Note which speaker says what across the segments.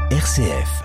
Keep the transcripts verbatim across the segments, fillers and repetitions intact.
Speaker 1: R C F.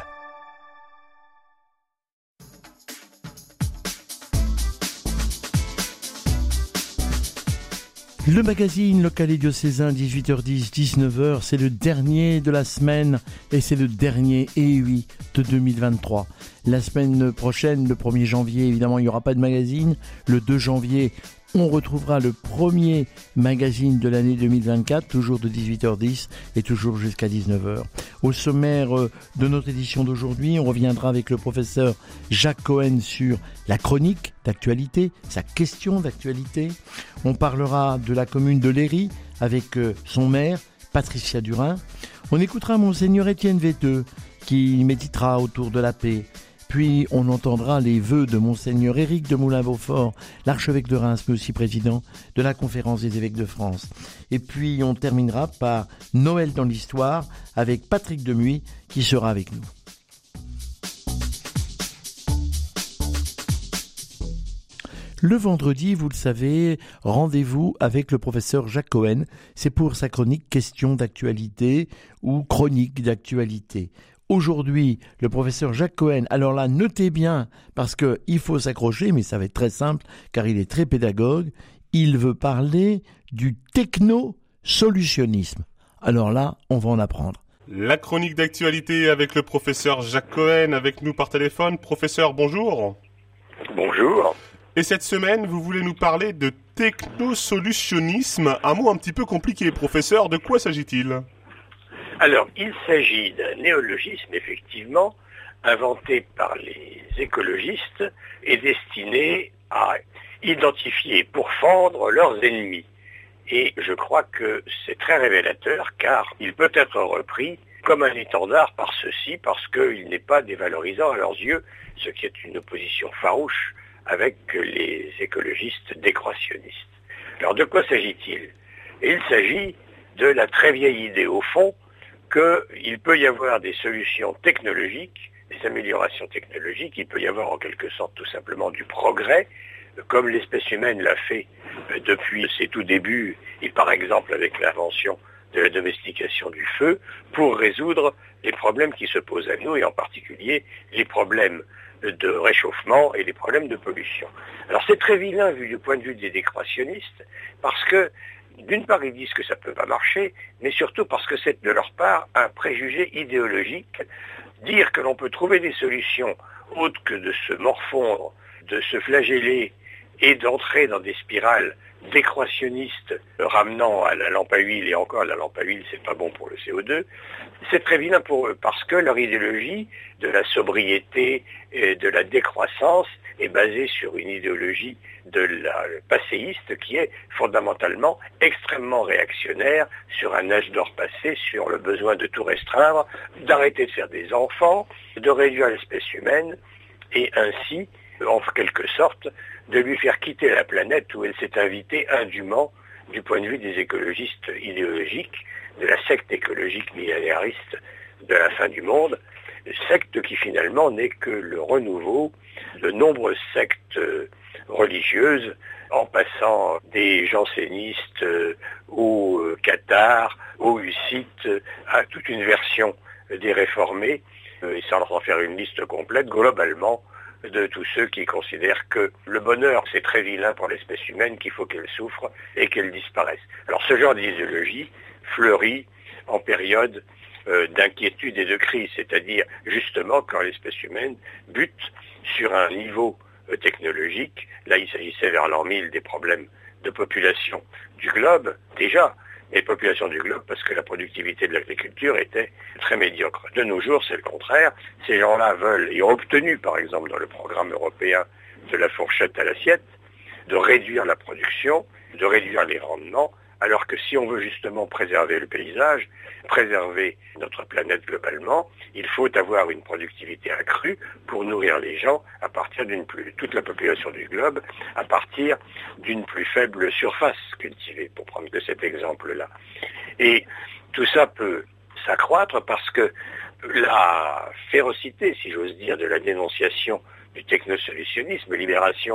Speaker 1: Le magazine local et diocésain, dix-huit heures dix, dix-neuf heures, c'est le dernier de la semaine et c'est le dernier, et oui, de deux mille vingt-trois. La semaine prochaine, le premier janvier, évidemment, il n'y aura pas de magazine. Le deux janvier, on retrouvera le premier magazine de l'année deux mille vingt-quatre, toujours de dix-huit heures dix et toujours jusqu'à dix-neuf heures. Au sommaire de notre édition d'aujourd'hui, on reviendra avec le professeur Jacques Cohen sur la chronique d'actualité, sa question d'actualité. On parlera de la commune de Léry avec son maire, Patricia Durin. On écoutera Monseigneur Étienne Vetteux qui méditera autour de la paix. Puis on entendra les vœux de Monseigneur Éric de Moulin-Beaufort, l'archevêque de Reims, mais aussi président de la Conférence des évêques de France. Et puis on terminera par Noël dans l'histoire avec Patrick Demuy qui sera avec nous. Le vendredi, vous le savez, rendez-vous avec le professeur Jacques Cohen. C'est pour sa chronique Questions d'actualité ou Chronique d'actualité. Aujourd'hui, le professeur Jacques Cohen, alors là, notez bien, parce qu'il faut s'accrocher, mais ça va être très simple, car il est très pédagogue, il veut parler du techno-solutionnisme. Alors là, on va en apprendre.
Speaker 2: La chronique d'actualité avec le professeur Jacques Cohen, avec nous par téléphone. Professeur, bonjour.
Speaker 3: Bonjour.
Speaker 2: Et cette semaine, vous voulez nous parler de techno-solutionnisme, un mot un petit peu compliqué. Professeur, de quoi s'agit-il ?
Speaker 3: Alors, il s'agit d'un néologisme, effectivement, inventé par les écologistes et destiné à identifier et pourfendre leurs ennemis. Et je crois que c'est très révélateur, car il peut être repris comme un étendard par ceux-ci, parce qu'il n'est pas dévalorisant à leurs yeux, ce qui est une opposition farouche avec les écologistes décroissionnistes. Alors, de quoi s'agit-il ? Il s'agit de la très vieille idée, au fond, qu'il peut y avoir des solutions technologiques, des améliorations technologiques, il peut y avoir en quelque sorte tout simplement du progrès, comme l'espèce humaine l'a fait depuis ses tout débuts, et par exemple avec l'invention de la domestication du feu, pour résoudre les problèmes qui se posent à nous, et en particulier les problèmes de réchauffement et les problèmes de pollution. Alors c'est très vilain vu du point de vue des décroissionnistes, parce que d'une part, ils disent que ça ne peut pas marcher, mais surtout parce que c'est de leur part un préjugé idéologique. Dire que l'on peut trouver des solutions autres que de se morfondre, de se flageller et d'entrer dans des spirales décroissionnistes ramenant à la lampe à huile, et encore la lampe à huile, c'est pas bon pour le C O deux, c'est très vilain pour eux, parce que leur idéologie de la sobriété et de la décroissance est basée sur une idéologie de la passéiste qui est fondamentalement extrêmement réactionnaire sur un âge d'or passé, sur le besoin de tout restreindre, d'arrêter de faire des enfants, de réduire l'espèce humaine et ainsi, en quelque sorte, de lui faire quitter la planète où elle s'est invitée indûment du point de vue des écologistes idéologiques, de la secte écologique millénariste de la fin du monde, secte qui finalement n'est que le renouveau de nombreuses sectes religieuses, en passant des jansénistes euh, aux euh, cathares, aux hussites, à toute une version des réformés, euh, et sans en faire une liste complète, globalement, de tous ceux qui considèrent que le bonheur, c'est très vilain pour l'espèce humaine, qu'il faut qu'elle souffre et qu'elle disparaisse. Alors ce genre d'idéologie fleurit en période euh, d'inquiétude et de crise, c'est-à-dire justement quand l'espèce humaine bute sur un niveau euh, technologique. Là, il s'agissait vers l'an mille des problèmes de population du globe, déjà, les populations du globe, parce que la productivité de l'agriculture était très médiocre. De nos jours, c'est le contraire. Ces gens-là veulent, et ont obtenu, par exemple, dans le programme européen de la fourchette à l'assiette, de réduire la production, de réduire les rendements, alors que si on veut justement préserver le paysage, préserver notre planète globalement, il faut avoir une productivité accrue pour nourrir les gens à partir d'une plus, toute la population du globe, à partir d'une plus faible surface cultivée, pour prendre que cet exemple-là. Et tout ça peut s'accroître parce que la férocité, si j'ose dire, de la dénonciation du technosolutionnisme, libération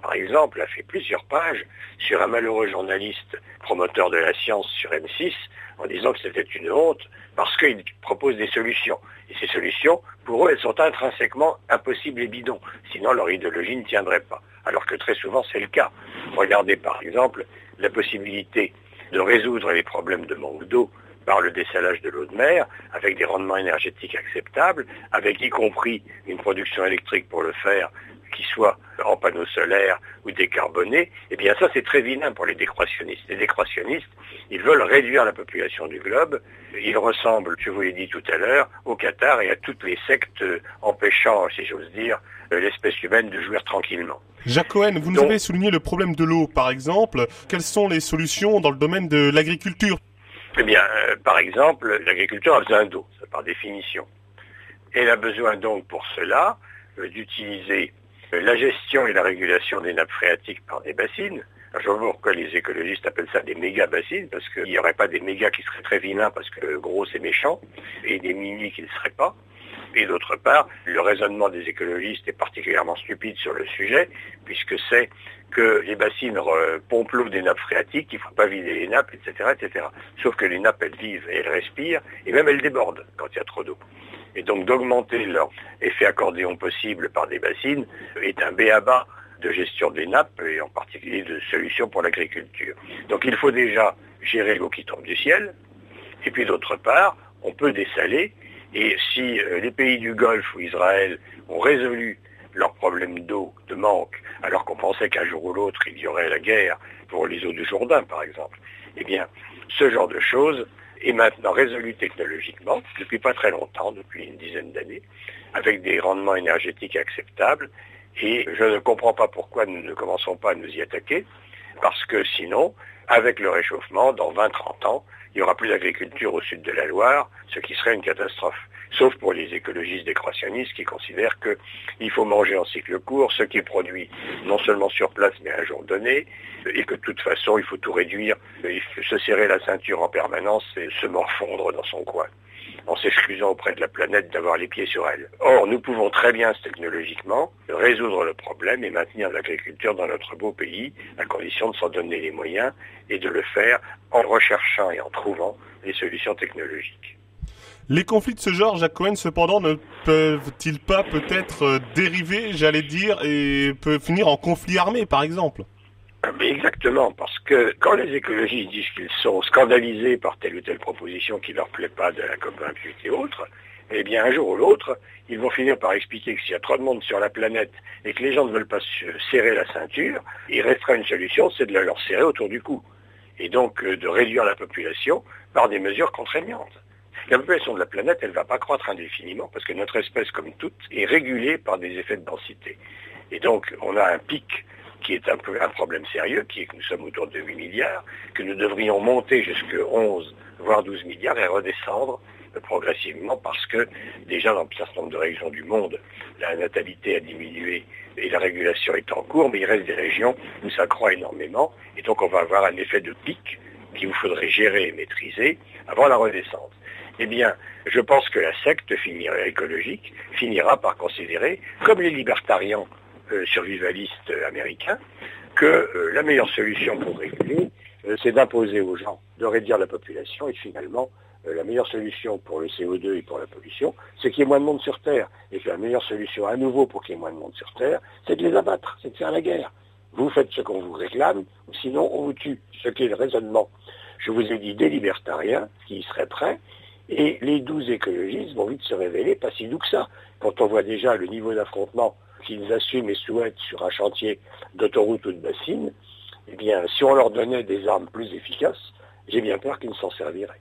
Speaker 3: par exemple, a fait plusieurs pages sur un malheureux journaliste promoteur de la science sur M six en disant que c'était une honte parce qu'il propose des solutions. Et ces solutions, pour eux, elles sont intrinsèquement impossibles et bidons. Sinon, leur idéologie ne tiendrait pas. Alors que très souvent, c'est le cas. Regardez par exemple la possibilité de résoudre les problèmes de manque d'eau par le dessalage de l'eau de mer, avec des rendements énergétiques acceptables, avec y compris une production électrique pour le faire, qui soit en panneaux solaires ou décarbonés, eh bien ça c'est très vilain pour les décroissionnistes. Les décroissionnistes, ils veulent réduire la population du globe, ils ressemblent, je vous l'ai dit tout à l'heure, au Qatar et à toutes les sectes empêchant, si j'ose dire, l'espèce humaine de jouir tranquillement.
Speaker 2: Jacques Cohen, vous nous
Speaker 3: Donc,
Speaker 2: avez souligné le problème de l'eau, par exemple. Quelles sont les solutions dans le domaine de l'agriculture ?
Speaker 3: Eh bien, euh, par exemple, l'agriculture a besoin d'eau, ça, par définition. Elle a besoin donc pour cela euh, d'utiliser euh, la gestion et la régulation des nappes phréatiques par des bassines. Alors, je vois pourquoi les écologistes appellent ça des méga-bassines, parce qu'il n'y aurait pas des mégas qui seraient très vilains, parce que gros c'est méchant, et des mini qui ne seraient pas. Et d'autre part, le raisonnement des écologistes est particulièrement stupide sur le sujet, puisque c'est que les bassines pompent l'eau des nappes phréatiques, qu'il ne faut pas vider les nappes, et cetera, et cetera. Sauf que les nappes, elles vivent et elles respirent, et même elles débordent quand il y a trop d'eau. Et donc d'augmenter leur effet accordéon possible par des bassines est un b.a.-ba de gestion des nappes, et en particulier de solutions pour l'agriculture. Donc il faut déjà gérer l'eau qui tombe du ciel, et puis d'autre part, on peut dessaler. Et si euh, les pays du Golfe ou Israël ont résolu leurs problèmes d'eau, de manque, alors qu'on pensait qu'un jour ou l'autre il y aurait la guerre pour les eaux du Jourdain par exemple, eh bien ce genre de choses est maintenant résolu technologiquement, depuis pas très longtemps, depuis une dizaine d'années, avec des rendements énergétiques acceptables, et je ne comprends pas pourquoi nous ne commençons pas à nous y attaquer, parce que sinon, avec le réchauffement, dans vingt à trente ans, il n'y aura plus d'agriculture au sud de la Loire, ce qui serait une catastrophe. Sauf pour les écologistes décroissionnistes qui considèrent qu'il faut manger en cycle court ce qui est produit non seulement sur place mais à un jour donné, et que de toute façon il faut tout réduire, il faut se serrer la ceinture en permanence et se morfondre dans son coin, en s'excusant auprès de la planète d'avoir les pieds sur elle. Or, nous pouvons très bien technologiquement résoudre le problème et maintenir l'agriculture dans notre beau pays, à condition de s'en donner les moyens et de le faire en recherchant et en trouvant les solutions technologiques.
Speaker 2: Les conflits de ce genre, Jacques Cohen, cependant, ne peuvent-ils pas peut-être euh, dériver, j'allais dire, et peuvent finir en conflit armé, par exemple ?
Speaker 3: Mais exactement, parce que quand les écologistes disent qu'ils sont scandalisés par telle ou telle proposition qui ne leur plaît pas de la COP vingt-huit et autres, eh bien un jour ou l'autre, ils vont finir par expliquer que s'il y a trop de monde sur la planète et que les gens ne veulent pas se serrer la ceinture, il restera une solution, c'est de la leur serrer autour du cou. Et donc euh, de réduire la population par des mesures contraignantes. La population de la planète, elle ne va pas croître indéfiniment, parce que notre espèce, comme toute, est régulée par des effets de densité. Et donc, on a un pic qui est un peu un problème sérieux, qui est que nous sommes autour de huit milliards, que nous devrions monter jusqu'à onze, voire douze milliards, et redescendre progressivement, parce que déjà dans un certain nombre de régions du monde, la natalité a diminué et la régulation est en cours, mais il reste des régions où ça croît énormément, et donc on va avoir un effet de pic qu'il vous faudrait gérer et maîtriser avant la redescente. Eh bien, je pense que la secte finira, écologique finira par considérer, comme les libertariens euh, survivalistes euh, américains, que euh, la meilleure solution pour réguler, euh, c'est d'imposer aux gens de réduire la population, et finalement, euh, la meilleure solution pour le C O deux et pour la pollution, c'est qu'il y ait moins de monde sur Terre. Et que la meilleure solution à nouveau pour qu'il y ait moins de monde sur Terre, c'est de les abattre, c'est de faire la guerre. Vous faites ce qu'on vous réclame, ou sinon on vous tue. Ce qui est le raisonnement, je vous ai dit, des libertariens qui y seraient prêts, et les douze écologistes vont vite se révéler pas si doux que ça. Quand on voit déjà le niveau d'affrontement qu'ils assument et souhaitent sur un chantier d'autoroute ou de bassine, eh bien, si on leur donnait des armes plus efficaces, j'ai bien peur qu'ils ne s'en serviraient.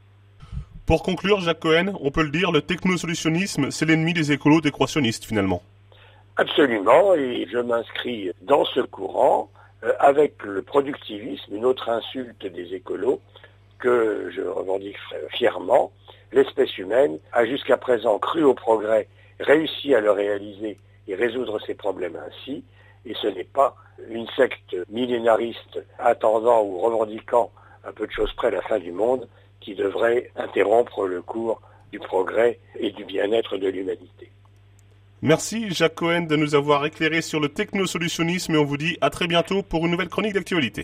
Speaker 2: Pour conclure, Jacques Cohen, on peut le dire, le technosolutionnisme, c'est l'ennemi des écolos décroissionnistes, finalement.
Speaker 3: Absolument, et je m'inscris dans ce courant euh, avec le productivisme, une autre insulte des écolos, que je revendique fièrement. L'espèce humaine a jusqu'à présent cru au progrès, réussi à le réaliser et résoudre ses problèmes ainsi, et ce n'est pas une secte millénariste attendant ou revendiquant à peu de choses près la fin du monde qui devrait interrompre le cours du progrès et du bien-être de l'humanité.
Speaker 2: Merci Jacques Cohen de nous avoir éclairé sur le technosolutionnisme et on vous dit à très bientôt pour une nouvelle chronique d'actualité.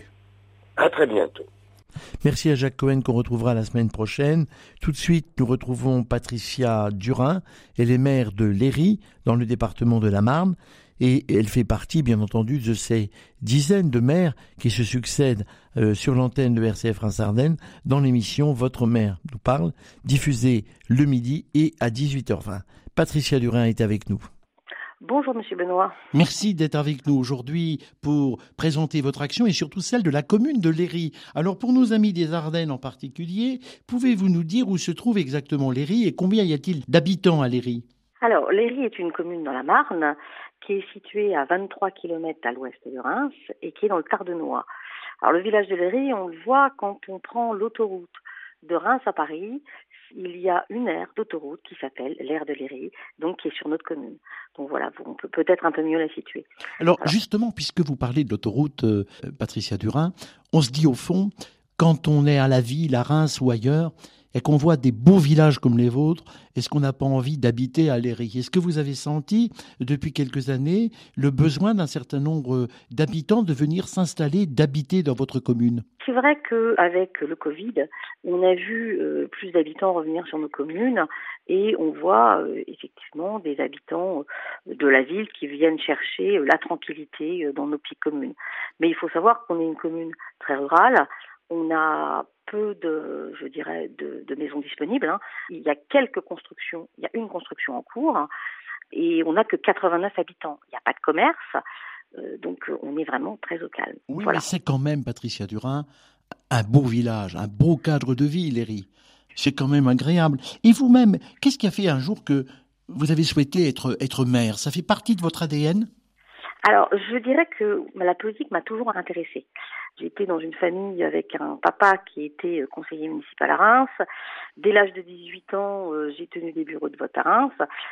Speaker 3: À très bientôt.
Speaker 1: Merci à Jacques Cohen qu'on retrouvera la semaine prochaine. Tout de suite, nous retrouvons Patricia Durin. Elle est maire de Léry, dans le département de la Marne. Et elle fait partie, bien entendu, de ces dizaines de maires qui se succèdent euh, sur l'antenne de R C F Reims-Ardennes dans l'émission Votre maire nous parle, diffusée le midi et à dix-huit heures vingt. Patricia Durin est avec nous.
Speaker 4: Bonjour Monsieur Benoît.
Speaker 1: Merci d'être avec nous aujourd'hui pour présenter votre action et surtout celle de la commune de Léry. Alors pour nos amis des Ardennes en particulier, pouvez-vous nous dire où se trouve exactement Léry et combien y a-t-il d'habitants à Léry ?
Speaker 4: Alors Léry est une commune dans la Marne qui est située à vingt-trois kilomètres à l'ouest de Reims et qui est dans le Tardenois. Alors le village de Léry, on le voit quand on prend l'autoroute de Reims à Paris. Il y a une aire d'autoroute qui s'appelle l'aire de Léry, donc qui est sur notre commune. Donc voilà, on peut peut-être un peu mieux la situer.
Speaker 1: Alors, Alors justement, puisque vous parlez de l'autoroute, euh, Patricia Durin, on se dit au fond, quand on est à la ville, à Reims ou ailleurs, et qu'on voit des beaux villages comme les vôtres, est-ce qu'on n'a pas envie d'habiter à Léry ? Est-ce que vous avez senti, depuis quelques années, le besoin d'un certain nombre d'habitants de venir s'installer, d'habiter dans votre commune ?
Speaker 4: C'est vrai qu'avec le Covid, on a vu euh, plus d'habitants revenir sur nos communes et on voit euh, effectivement des habitants euh, de la ville qui viennent chercher euh, la tranquillité euh, dans nos petites communes. Mais il faut savoir qu'on est une commune très rurale. On a peu de, je dirais, de, de maisons disponibles. Hein. Il y a quelques constructions, il y a une construction en cours hein, et on n'a que quatre-vingt-neuf habitants. Il n'y a pas de commerce, euh, donc on est vraiment très au calme.
Speaker 1: Oui,
Speaker 4: voilà.
Speaker 1: Mais c'est quand même, Patricia Durin, un beau village, un beau cadre de vie, Léry. C'est quand même agréable. Et vous-même, qu'est-ce qui a fait un jour que vous avez souhaité être, être maire ? Ça fait partie de votre A D N ?
Speaker 4: Alors, je dirais que la politique m'a toujours intéressée. J'étais dans une famille avec un papa qui était conseiller municipal à Reims. Dès l'âge de dix-huit ans, euh, j'ai tenu des bureaux de vote à Reims.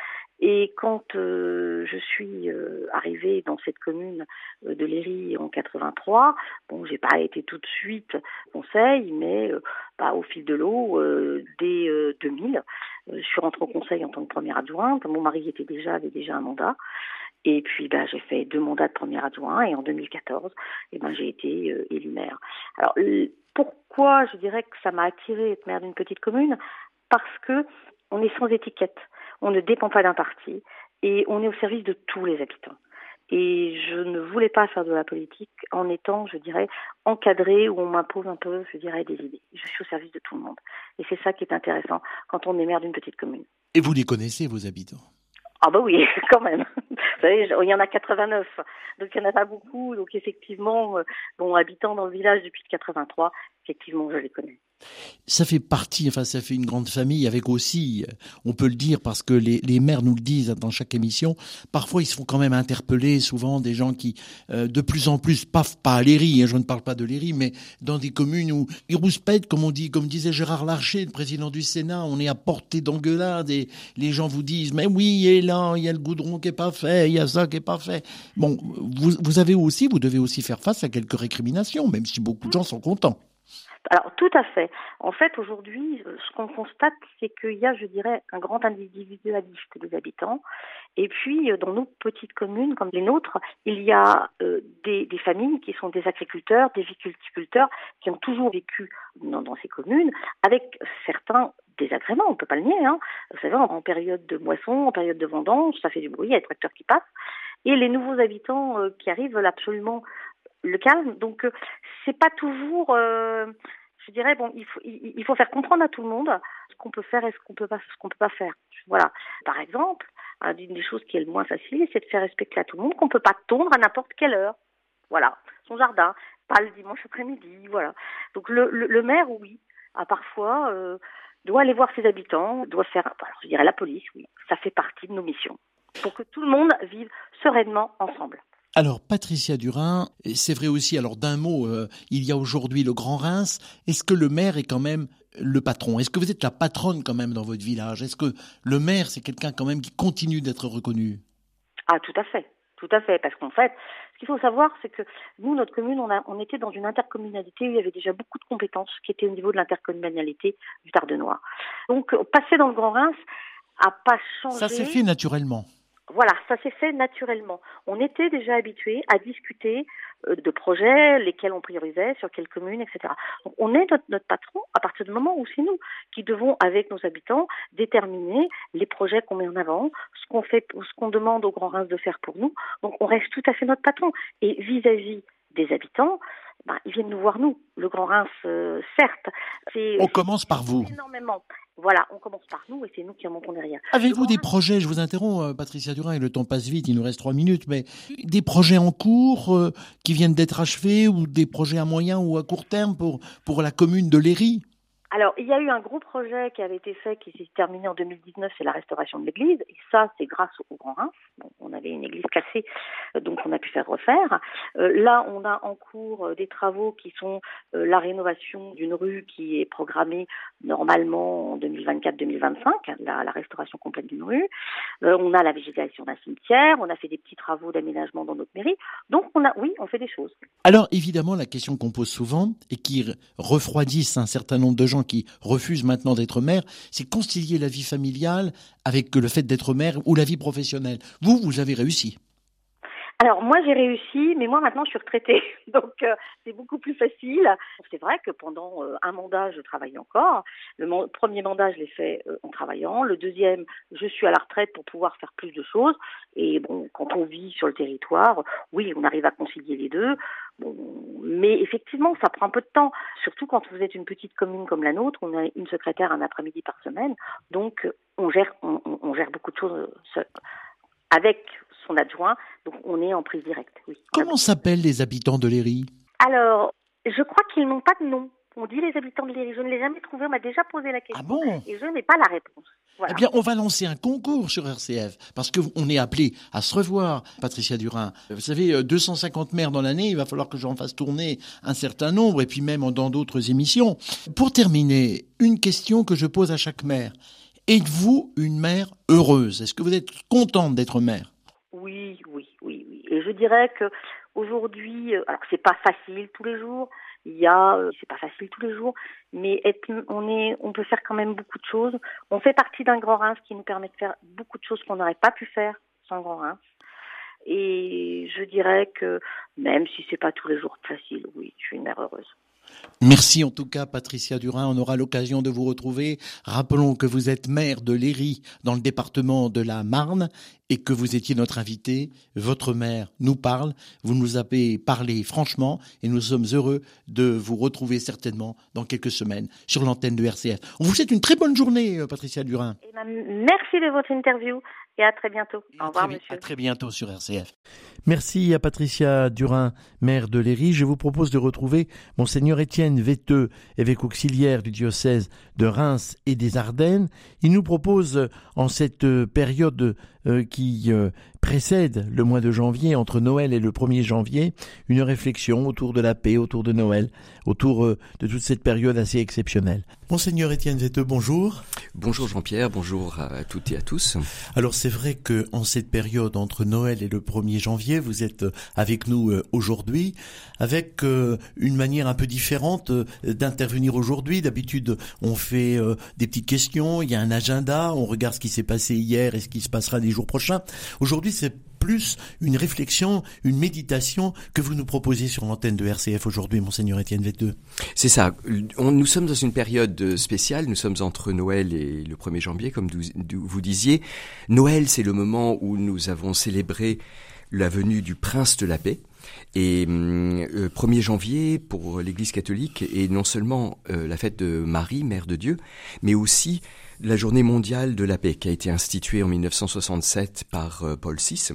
Speaker 4: Et quand euh, je suis euh, arrivée dans cette commune euh, de Léry en quatre-vingt-trois, bon, j'ai pas été tout de suite conseil, mais euh, bah, au fil de l'eau, euh, dès euh, deux mille, euh, je suis rentrée au conseil en tant que première adjointe. Mon mari était déjà avait déjà un mandat. Et puis, ben, j'ai fait deux mandats de premier adjoint et en deux mille quatorze, eh ben, j'ai été euh, élue maire. Alors, euh, pourquoi je dirais que ça m'a attirée être maire d'une petite commune ? Parce que on est sans étiquette, on ne dépend pas d'un parti et on est au service de tous les habitants. Et je ne voulais pas faire de la politique en étant, je dirais, encadrée où on m'impose un peu, je dirais, des idées. Je suis au service de tout le monde. Et c'est ça qui est intéressant quand on est maire d'une petite commune.
Speaker 1: Et vous les connaissez, vos habitants ?
Speaker 4: Ah bah oui, quand même. Vous savez, il y en a quatre-vingt-neuf, donc il n'y en a pas beaucoup. Donc effectivement, euh, bon, habitant dans le village depuis quatre-vingt-trois, effectivement, je les connais.
Speaker 1: Ça fait partie, enfin ça fait une grande famille avec aussi, on peut le dire parce que les, les maires nous le disent dans chaque émission, parfois ils se font quand même interpeller, souvent des gens qui euh, de plus en plus, pas, pas à Léry, hein, je ne parle pas de Léry, mais dans des communes où ils rouspètent, comme on dit, comme disait Gérard Larcher, le président du Sénat, on est à portée d'engueulade et les gens vous disent, mais oui, il est là, il y a le goudron qui est pas fait, il y a ça qui est pas fait. Bon, vous, vous avez aussi, vous devez aussi faire face à quelques récriminations, même si beaucoup de gens sont contents.
Speaker 4: Alors, tout à fait. En fait, aujourd'hui, ce qu'on constate, c'est qu'il y a, je dirais, un grand individualisme des habitants. Et puis, dans nos petites communes, comme les nôtres, il y a euh, des, des familles qui sont des agriculteurs, des viticulteurs, qui ont toujours vécu dans, dans ces communes, avec certains désagréments, on ne peut pas le nier. Hein. Vous savez, en, en période de moisson, en période de vendange, ça fait du bruit, il y a des tracteurs qui passent. Et les nouveaux habitants euh, qui arrivent veulent absolument le calme. Donc, euh, c'est pas toujours... Euh, je dirais, bon, il faut, il, il faut faire comprendre à tout le monde ce qu'on peut faire et ce qu'on peut pas, ce qu'on peut pas faire. Voilà. Par exemple, une des choses qui est le moins facile, c'est de faire respecter à tout le monde qu'on peut pas tondre à n'importe quelle heure. Voilà. Son jardin, pas le dimanche après-midi, voilà. Donc, le, le, le maire, oui, a parfois, euh, doit aller voir ses habitants, doit faire, alors, je dirais la police, oui. Ça fait partie de nos missions. Pour que tout le monde vive sereinement ensemble.
Speaker 1: Alors, Patricia Durin, c'est vrai aussi, alors d'un mot, euh, il y a aujourd'hui le Grand Reims. Est-ce que le maire est quand même le patron ? Est-ce que vous êtes la patronne quand même dans votre village ? Est-ce que le maire, c'est quelqu'un quand même qui continue d'être reconnu ?
Speaker 4: Ah, tout à fait, tout à fait. Parce qu'en fait, ce qu'il faut savoir, c'est que nous, notre commune, on, a, on était dans une intercommunalité où il y avait déjà beaucoup de compétences qui étaient au niveau de l'intercommunalité du Tardenois. Donc, passer dans le Grand Reims n'a pas changé.
Speaker 1: Ça s'est fait naturellement.
Speaker 4: Voilà, ça s'est fait naturellement. On était déjà habitués à discuter euh, de projets, lesquels on priorisait, sur quelles communes, et cetera. Donc, on est notre, notre patron à partir du moment où c'est nous qui devons, avec nos habitants, déterminer les projets qu'on met en avant, ce qu'on fait, ce qu'on demande au Grand Reims de faire pour nous. Donc, on reste tout à fait notre patron. Et vis-à-vis des habitants, ben, ils viennent nous voir nous. Le Grand Reims, euh, certes, c'est...
Speaker 1: On commence par vous.
Speaker 4: Énormément. Voilà, on commence par nous et c'est nous qui en montons derrière.
Speaker 1: Avez-vous des projets, je vous interromps, Patricia Durin, et le temps passe vite, il nous reste trois minutes, mais des projets en cours euh, qui viennent d'être achevés ou des projets à moyen ou à court terme pour, pour la commune de Léry ?
Speaker 4: Alors, il y a eu un gros projet qui avait été fait, qui s'est terminé en deux mille dix-neuf, c'est la restauration de l'église. Et ça, c'est grâce au Grand Reims. Bon, on avait une église cassée, donc on a pu faire refaire. Euh, là, on a en cours euh, des travaux qui sont euh, la rénovation d'une rue qui est programmée normalement en deux mille vingt-quatre deux mille vingt-cinq, la, la restauration complète d'une rue. Euh, on a la végétation d'un cimetière, on a fait des petits travaux d'aménagement dans notre mairie. Donc, on a, oui, on fait des choses.
Speaker 1: Alors, évidemment, la question qu'on pose souvent et qui refroidissent un certain nombre de gens qui refusent maintenant d'être mère, c'est concilier la vie familiale avec le fait d'être mère ou la vie professionnelle. Vous, vous avez réussi.
Speaker 4: Alors moi j'ai réussi, mais moi maintenant je suis retraitée, donc euh, c'est beaucoup plus facile. C'est vrai que pendant euh, un mandat je travaille encore. Le man- premier mandat je l'ai fait euh, en travaillant. Le deuxième je suis à la retraite pour pouvoir faire plus de choses. Et bon, quand on vit sur le territoire, oui on arrive à concilier les deux. Bon, mais effectivement ça prend un peu de temps, surtout quand vous êtes une petite commune comme la nôtre. On a une secrétaire un après-midi par semaine, donc on gère on, on gère beaucoup de choses seul, avec son adjoint, donc on est en prise directe. Oui.
Speaker 1: Comment s'appellent les habitants de Léry ?
Speaker 4: Alors, je crois qu'ils n'ont pas de nom. On dit les habitants de Léry. Je ne l'ai jamais trouvé, on m'a déjà posé la question.
Speaker 1: Ah bon ?
Speaker 4: Et je n'ai pas la réponse. Voilà.
Speaker 1: Eh bien, on va lancer un concours sur R C F, parce qu'on est appelé à se revoir, Patricia Durin. Vous savez, deux cent cinquante maires dans l'année, il va falloir que j'en fasse tourner un certain nombre, et puis même dans d'autres émissions. Pour terminer, une question que je pose à chaque maire. Êtes-vous une mère heureuse ? Est-ce que vous êtes contente d'être mère ?
Speaker 4: Oui, oui, oui, oui. Et je dirais que aujourd'hui, alors c'est pas facile tous les jours. Il y a, c'est pas facile tous les jours, mais être, on est, on peut faire quand même beaucoup de choses. On fait partie d'un Grand Reims qui nous permet de faire beaucoup de choses qu'on n'aurait pas pu faire sans Grand Reims. Et je dirais que même si c'est pas tous les jours facile, oui, je suis une mère heureuse.
Speaker 1: Merci en tout cas Patricia Durin, on aura l'occasion de vous retrouver. Rappelons que vous êtes maire de Léry dans le département de la Marne et que vous étiez notre invité. Votre maire nous parle, vous nous avez parlé franchement et nous sommes heureux de vous retrouver certainement dans quelques semaines sur l'antenne de R C F. On vous souhaite une très bonne journée Patricia Durin.
Speaker 4: Et ben, merci de votre interview et à très bientôt. Au revoir monsieur.
Speaker 1: À très bientôt sur R C F. Merci à Patricia Durin, maire de Léry. Je vous propose de retrouver Monseigneur Étienne Vetteux, évêque auxiliaire du diocèse de Reims et des Ardennes. Il nous propose, en cette période euh, qui euh, précède le mois de janvier, entre Noël et le premier janvier, une réflexion autour de la paix, autour de Noël, autour euh, de toute cette période assez exceptionnelle. Monseigneur Étienne Vetteux, bonjour.
Speaker 5: Bonjour Jean-Pierre, bonjour à toutes et à tous.
Speaker 1: Alors c'est vrai que en cette période entre Noël et le premier janvier, vous êtes avec nous aujourd'hui, avec euh, une manière un peu différente euh, d'intervenir aujourd'hui. D'habitude, on fait euh, des petites questions, il y a un agenda, on regarde ce qui s'est passé hier et ce qui se passera les jours prochains. Aujourd'hui, c'est plus une réflexion, une méditation que vous nous proposez sur l'antenne de R C F aujourd'hui, Monseigneur Étienne Vetteux.
Speaker 5: C'est ça. On, nous sommes dans une période spéciale. Nous sommes entre Noël et le premier janvier, comme vous disiez. Noël, c'est le moment où nous avons célébré la venue du Prince de la Paix. Et euh, premier janvier, pour l'Église catholique, est non seulement euh, la fête de Marie, Mère de Dieu, mais aussi la journée mondiale de la paix, qui a été instituée en mille neuf cent soixante-sept par euh, Paul six.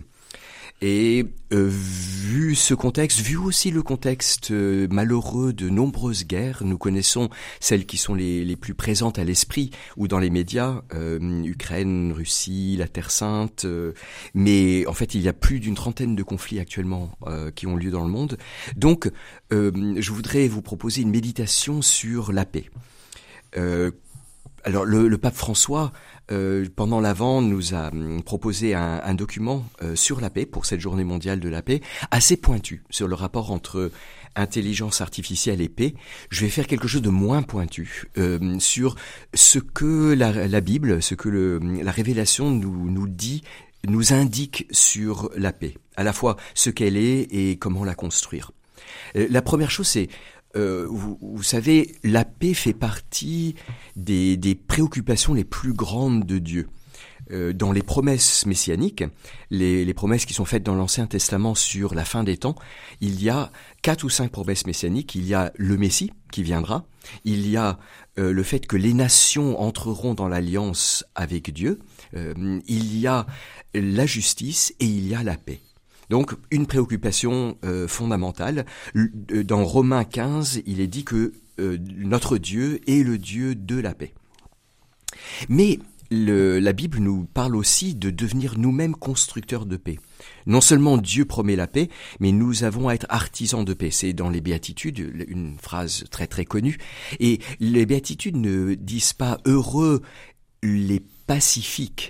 Speaker 5: Et euh, vu ce contexte, vu aussi le contexte euh, malheureux de nombreuses guerres, nous connaissons celles qui sont les, les plus présentes à l'esprit ou dans les médias, euh, Ukraine, Russie, la Terre Sainte, euh, mais en fait il y a plus d'une trentaine de conflits actuellement euh, qui ont lieu dans le monde. Donc euh, je voudrais vous proposer une méditation sur la paix. Euh, alors le, le pape François, euh, pendant l'Avent, nous a hum, proposé un, un document euh, sur la paix pour cette journée mondiale de la paix, assez pointu sur le rapport entre intelligence artificielle et paix. Je vais faire quelque chose de moins pointu euh, sur ce que la, la Bible, ce que le, la révélation nous, nous dit nous indique sur la paix, à la fois ce qu'elle est et comment la construire. La première chose, c'est, euh, vous, vous savez, la paix fait partie des, des préoccupations les plus grandes de Dieu. Euh, dans les promesses messianiques, les, les promesses qui sont faites dans l'Ancien Testament sur la fin des temps, il y a quatre ou cinq promesses messianiques. Il y a le Messie qui viendra, il y a euh, le fait que les nations entreront dans l'alliance avec Dieu, euh, il y a la justice et il y a la paix. Donc, une préoccupation euh, fondamentale. Dans Romains quinze, il est dit que euh, notre Dieu est le Dieu de la paix. Mais le, la Bible nous parle aussi de devenir nous-mêmes constructeurs de paix. Non seulement Dieu promet la paix, mais nous avons à être artisans de paix. C'est dans les Béatitudes, une phrase très très connue. Et les Béatitudes ne disent pas « heureux les pacifiques ».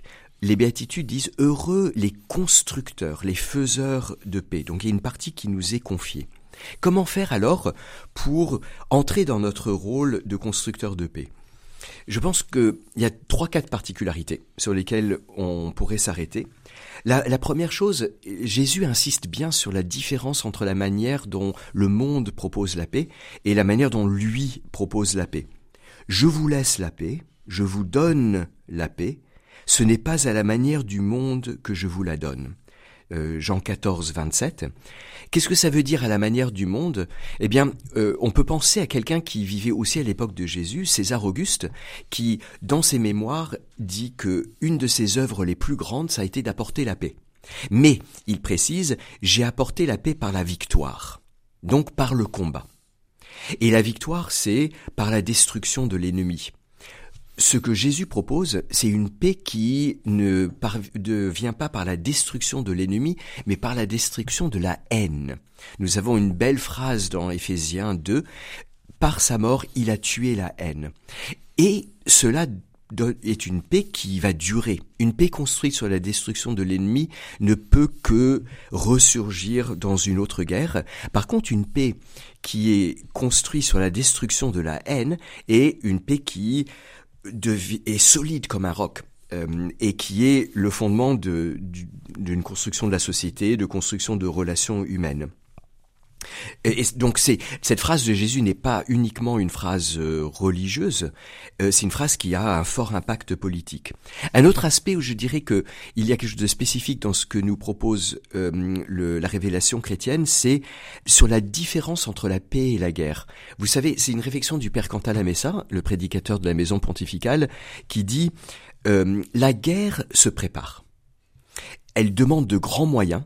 Speaker 5: Les Béatitudes disent « heureux les constructeurs, les faiseurs de paix ». Donc il y a une partie qui nous est confiée. Comment faire alors pour entrer dans notre rôle de constructeur de paix ? Je pense qu'il y a trois, quatre particularités sur lesquelles on pourrait s'arrêter. La, la première chose, Jésus insiste bien sur la différence entre la manière dont le monde propose la paix et la manière dont lui propose la paix. Je vous laisse la paix, je vous donne la paix. Ce n'est pas à la manière du monde que je vous la donne. Euh, Jean quatorze, vingt-sept. Qu'est-ce que ça veut dire à la manière du monde ? Eh bien, euh, on peut penser à quelqu'un qui vivait aussi à l'époque de Jésus, César Auguste, qui, dans ses mémoires, dit que une de ses œuvres les plus grandes, ça a été d'apporter la paix. Mais, il précise, j'ai apporté la paix par la victoire, donc par le combat. Et la victoire, c'est par la destruction de l'ennemi. Ce que Jésus propose, c'est une paix qui ne, par, ne vient pas par la destruction de l'ennemi, mais par la destruction de la haine. Nous avons une belle phrase dans Éphésiens deux, « Par sa mort, il a tué la haine ». Et cela est une paix qui va durer. Une paix construite sur la destruction de l'ennemi ne peut que ressurgir dans une autre guerre. Par contre, une paix qui est construite sur la destruction de la haine est une paix qui De, est solide comme un roc euh, et qui est le fondement de, du, d'une construction de la société, de construction de relations humaines. Et, et donc c'est, cette phrase de Jésus n'est pas uniquement une phrase euh, religieuse, euh, c'est une phrase qui a un fort impact politique. Un autre aspect où je dirais que il y a quelque chose de spécifique dans ce que nous propose euh, le, la révélation chrétienne, c'est sur la différence entre la paix et la guerre. Vous savez, c'est une réflexion du père Cantalamessa, le prédicateur de la maison pontificale, qui dit euh, la guerre se prépare. Elle demande de grands moyens.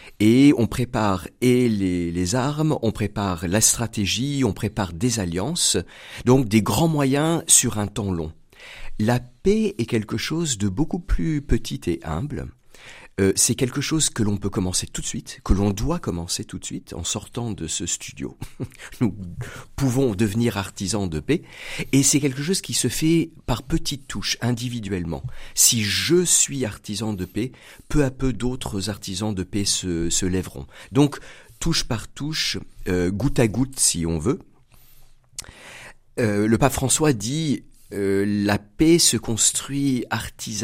Speaker 5: Et on prépare et les, les armes, on prépare la stratégie, on prépare des alliances, donc des grands moyens sur un temps long. La paix est quelque chose de beaucoup plus petit et humble. Euh, c'est quelque chose que l'on peut commencer tout de suite, que l'on doit commencer tout de suite en sortant de ce studio. Nous pouvons devenir artisans de paix et c'est quelque chose qui se fait par petites touches, individuellement. Si je suis artisan de paix, peu à peu d'autres artisans de paix se, se lèveront. Donc, touche par touche, euh, goutte à goutte si on veut. Euh, le pape François dit euh, « La paix se construit artisanalement ».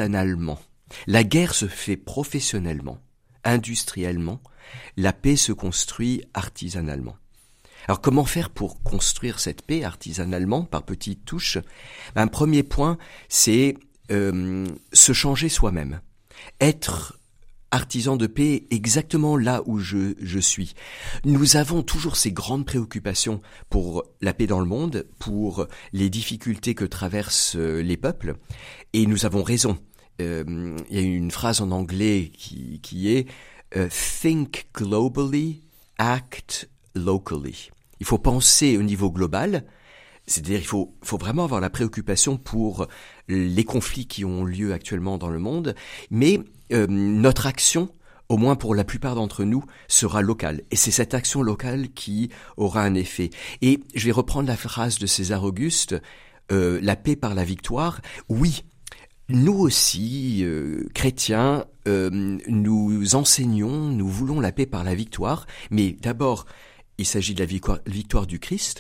Speaker 5: La guerre se fait professionnellement, industriellement, la paix se construit artisanalement. Alors comment faire pour construire cette paix artisanalement, par petites touches ? Un premier point, c'est euh, se changer soi-même, être artisan de paix exactement là où je, je suis. Nous avons toujours ces grandes préoccupations pour la paix dans le monde, pour les difficultés que traversent les peuples, et nous avons raison. Euh, il y a une phrase en anglais qui, qui est uh, « think globally, act locally ». Il faut penser au niveau global, c'est-à-dire il faut, faut vraiment avoir la préoccupation pour les conflits qui ont lieu actuellement dans le monde, mais euh, notre action, au moins pour la plupart d'entre nous, sera locale. Et c'est cette action locale qui aura un effet. Et je vais reprendre la phrase de César Auguste, euh, « la paix par la victoire ». Oui, nous aussi, euh, chrétiens, euh, nous enseignons, nous voulons la paix par la victoire, mais d'abord, il s'agit de la victoire, victoire du Christ,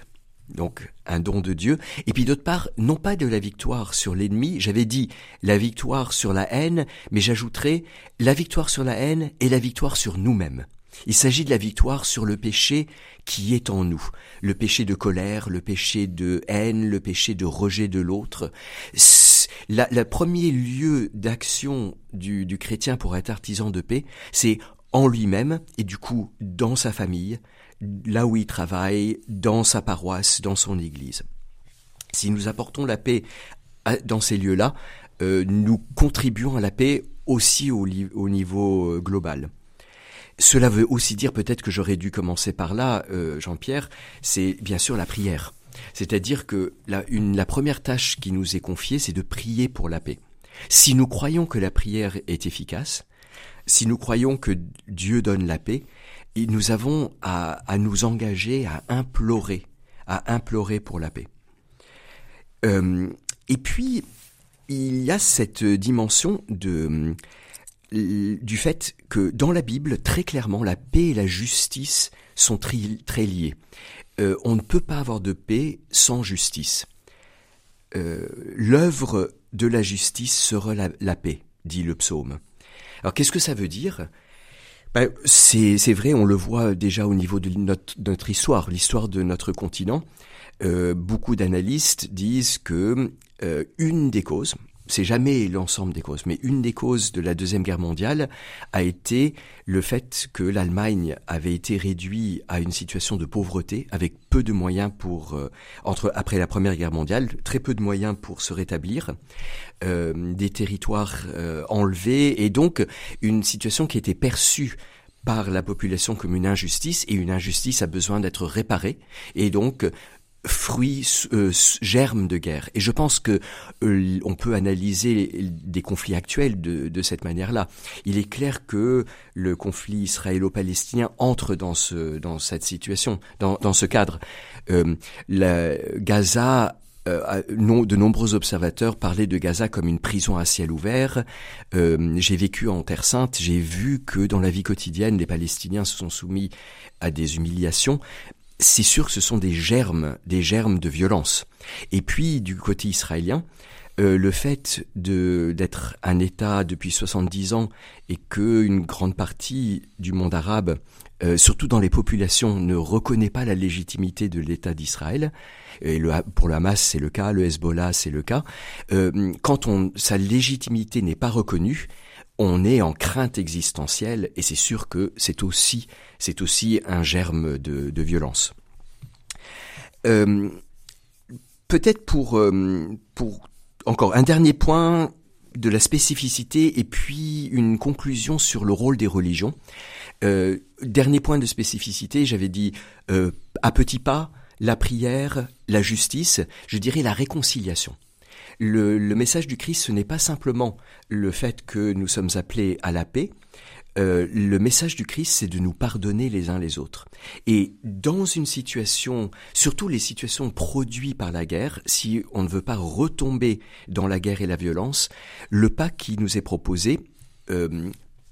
Speaker 5: donc un don de Dieu, et puis d'autre part, non pas de la victoire sur l'ennemi, j'avais dit la victoire sur la haine, mais j'ajouterais la victoire sur la haine et la victoire sur nous-mêmes. Il s'agit de la victoire sur le péché qui est en nous, le péché de colère, le péché de haine, le péché de rejet de l'autre. La, la premier lieu d'action du, du chrétien pour être artisan de paix, c'est en lui-même et du coup dans sa famille, là où il travaille, dans sa paroisse, dans son église. Si nous apportons la paix à, dans ces lieux-là, euh, nous contribuons à la paix aussi au, li- au niveau euh, global. Cela veut aussi dire, peut-être que j'aurais dû commencer par là, euh, Jean-Pierre, c'est bien sûr la prière. C'est-à-dire que la, une, la première tâche qui nous est confiée, c'est de prier pour la paix. Si nous croyons que la prière est efficace, si nous croyons que Dieu donne la paix, nous avons à, à nous engager à implorer, à implorer pour la paix. Euh, et puis, il y a cette dimension de... du fait que dans la Bible, très clairement, la paix et la justice sont tri- très liées. Euh, on ne peut pas avoir de paix sans justice. Euh, l'œuvre de la justice sera la, la paix, dit le psaume. Alors qu'est-ce que ça veut dire ? Ben, c'est, c'est vrai, on le voit déjà au niveau de notre, de notre histoire, l'histoire de notre continent. Euh, beaucoup d'analystes disent que euh, une des causes, c'est jamais l'ensemble des causes, mais une des causes de la Deuxième Guerre mondiale a été le fait que l'Allemagne avait été réduite à une situation de pauvreté, avec peu de moyens pour, euh, entre après la Première Guerre mondiale, très peu de moyens pour se rétablir, euh, des territoires euh, enlevés, et donc une situation qui était perçue par la population comme une injustice, et une injustice a besoin d'être réparée, et donc fruits, euh, germes de guerre. Et je pense que euh, on peut analyser des conflits actuels de, de cette manière-là. Il est clair que le conflit israélo-palestinien entre dans ce dans cette situation, dans dans ce cadre. Euh, la, Gaza. Euh, non, de nombreux observateurs parlaient de Gaza comme une prison à ciel ouvert. Euh, j'ai vécu en Terre Sainte, j'ai vu que dans la vie quotidienne, les Palestiniens se sont soumis à des humiliations. C'est sûr que ce sont des germes, des germes de violence. Et puis, du côté israélien, euh, le fait de d'être un État depuis soixante-dix ans et que une grande partie du monde arabe, euh, surtout dans les populations, ne reconnaît pas la légitimité de l'État d'Israël, et le, pour le Hamas c'est le cas, le Hezbollah c'est le cas, euh, quand on, sa légitimité n'est pas reconnue, on est en crainte existentielle, et c'est sûr que c'est aussi, c'est aussi un germe de, de violence. Euh, peut-être pour, euh, pour encore un dernier point de la spécificité, et puis une conclusion sur le rôle des religions. Euh, dernier point de spécificité, j'avais dit euh, à petits pas, la prière, la justice, je dirais la réconciliation. Le, le message du Christ, ce n'est pas simplement le fait que nous sommes appelés à la paix. Euh, le message du Christ, c'est de nous pardonner les uns les autres. Et dans une situation, surtout les situations produites par la guerre, si on ne veut pas retomber dans la guerre et la violence, le pas qui nous est proposé, euh,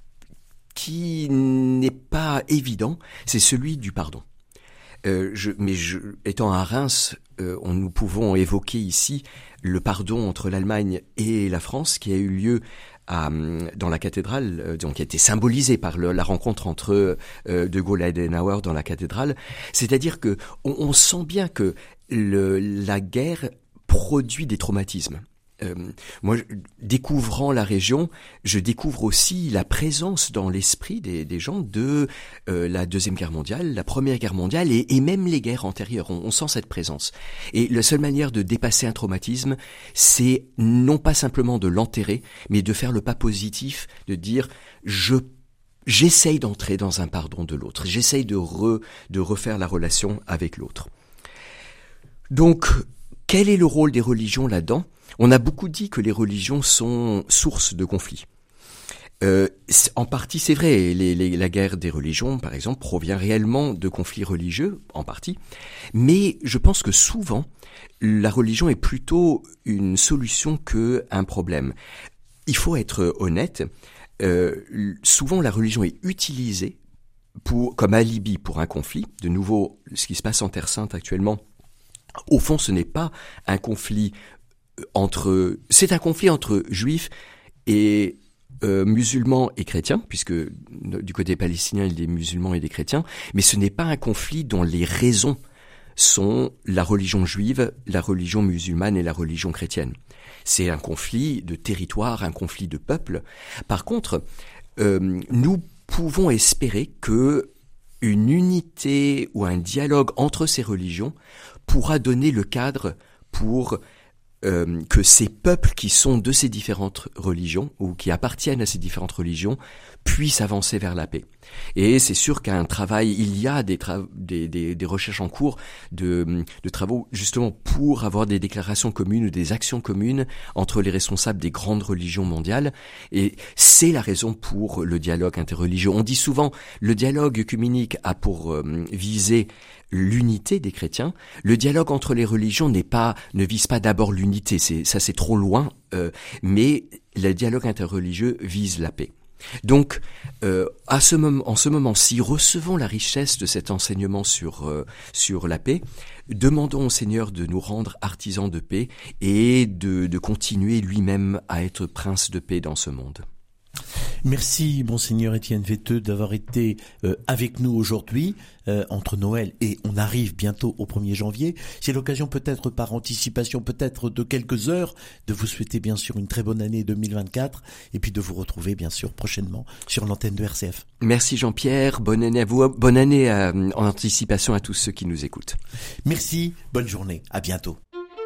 Speaker 5: qui n'est pas évident, c'est celui du pardon. Euh, je, mais je, étant à Reims, euh, on, nous pouvons évoquer ici le pardon entre l'Allemagne et la France qui a eu lieu à, dans la cathédrale, euh, donc qui a été symbolisé par le, la rencontre entre euh, De Gaulle et Adenauer dans la cathédrale. C'est-à-dire que on, on sent bien que le, la guerre produit des traumatismes. Euh, moi, découvrant la région, je découvre aussi la présence dans l'esprit des, des gens de euh, la Deuxième Guerre mondiale, la Première Guerre mondiale et, et même les guerres antérieures. On, on sent cette présence. Et la seule manière de dépasser un traumatisme, c'est non pas simplement de l'enterrer, mais de faire le pas positif, de dire je j'essaye d'entrer dans un pardon de l'autre, j'essaye de re, de refaire la relation avec l'autre. Donc, quel est le rôle des religions là-dedans ? On a beaucoup dit que les religions sont source de conflits. Euh, en partie, c'est vrai, les, les, la guerre des religions, par exemple, provient réellement de conflits religieux, en partie. Mais je pense que souvent, la religion est plutôt une solution qu'un problème. Il faut être honnête, euh, souvent la religion est utilisée pour, comme alibi pour un conflit. De nouveau, ce qui se passe en Terre Sainte actuellement, Au fond, ce n'est pas un conflit entre, c'est un conflit entre juifs et euh, musulmans et chrétiens, puisque du côté palestinien, il y a des musulmans et des chrétiens, mais ce n'est pas un conflit dont les raisons sont la religion juive, la religion musulmane et la religion chrétienne. C'est un conflit de territoire, un conflit de peuple. Par contre, euh, nous pouvons espérer que une unité ou un dialogue entre ces religions pourra donner le cadre pour euh, que ces peuples qui sont de ces différentes religions ou qui appartiennent à ces différentes religions puissent avancer vers la paix. Et c'est sûr qu'un travail, il y a des, tra- des, des, des recherches en cours de, de travaux justement pour avoir des déclarations communes ou des actions communes entre les responsables des grandes religions mondiales. Et c'est la raison pour le dialogue interreligieux. On dit souvent le dialogue œcuménique a pour euh, viser l'unité des chrétiens. Le dialogue entre les religions n'est pas, ne vise pas d'abord l'unité, c'est, ça c'est trop loin, euh, mais le dialogue interreligieux vise la paix. Donc, euh, à ce moment, en ce moment-ci, recevons la richesse de cet enseignement sur euh, sur la paix. Demandons au Seigneur de nous rendre artisans de paix et de, de continuer lui-même à être prince de paix dans ce monde.
Speaker 1: Merci, Monseigneur Étienne Vetteux, d'avoir été euh, avec nous aujourd'hui, euh, entre Noël et on arrive bientôt au premier janvier. C'est l'occasion peut-être par anticipation, peut-être de quelques heures, de vous souhaiter bien sûr une très bonne année deux mille vingt-quatre et puis de vous retrouver bien sûr prochainement sur l'antenne de R C F.
Speaker 5: Merci Jean-Pierre, bonne année à vous, bonne année à, en anticipation à tous ceux qui nous écoutent.
Speaker 1: Merci, bonne journée, à bientôt.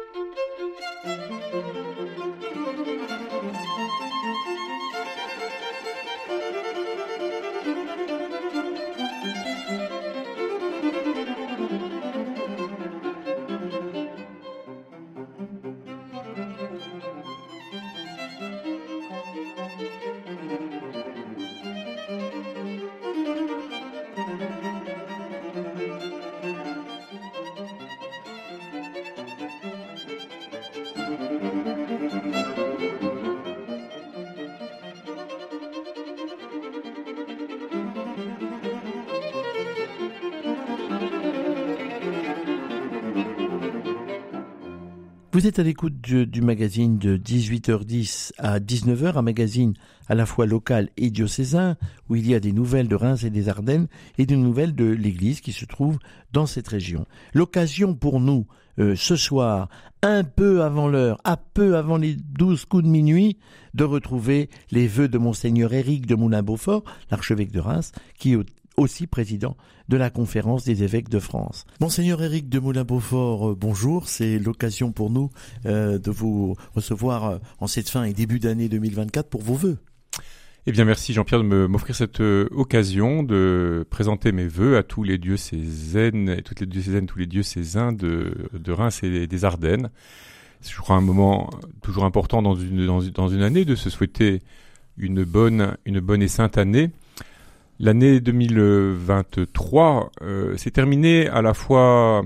Speaker 1: Vous êtes à l'écoute du, du magazine de dix-huit heures dix à dix-neuf heures, un magazine à la fois local et diocésain, où il y a des nouvelles de Reims et des Ardennes et des nouvelles de l'Église qui se trouve dans cette région. L'occasion pour nous, euh, ce soir, un peu avant l'heure, à peu avant les douze coups de minuit, de retrouver les vœux de Monseigneur Éric de Moulin-Beaufort, l'archevêque de Reims, qui est aussi président de la conférence des évêques de France. Monseigneur Éric de Moulin-Beaufort, euh, bonjour, c'est l'occasion pour nous euh, de vous recevoir euh, en cette fin et début d'année deux mille vingt-quatre pour vos vœux.
Speaker 6: Eh bien, merci Jean-Pierre de me, m'offrir cette euh, occasion de présenter mes vœux à tous les diocésaines et toutes les diocésaines, tous les diocésains de, de Reims et des Ardennes. C'est, je crois, un moment toujours important dans une, dans, dans une année de se souhaiter une bonne, une bonne et sainte année. L'année deux mille vingt-trois euh, s'est terminée à la fois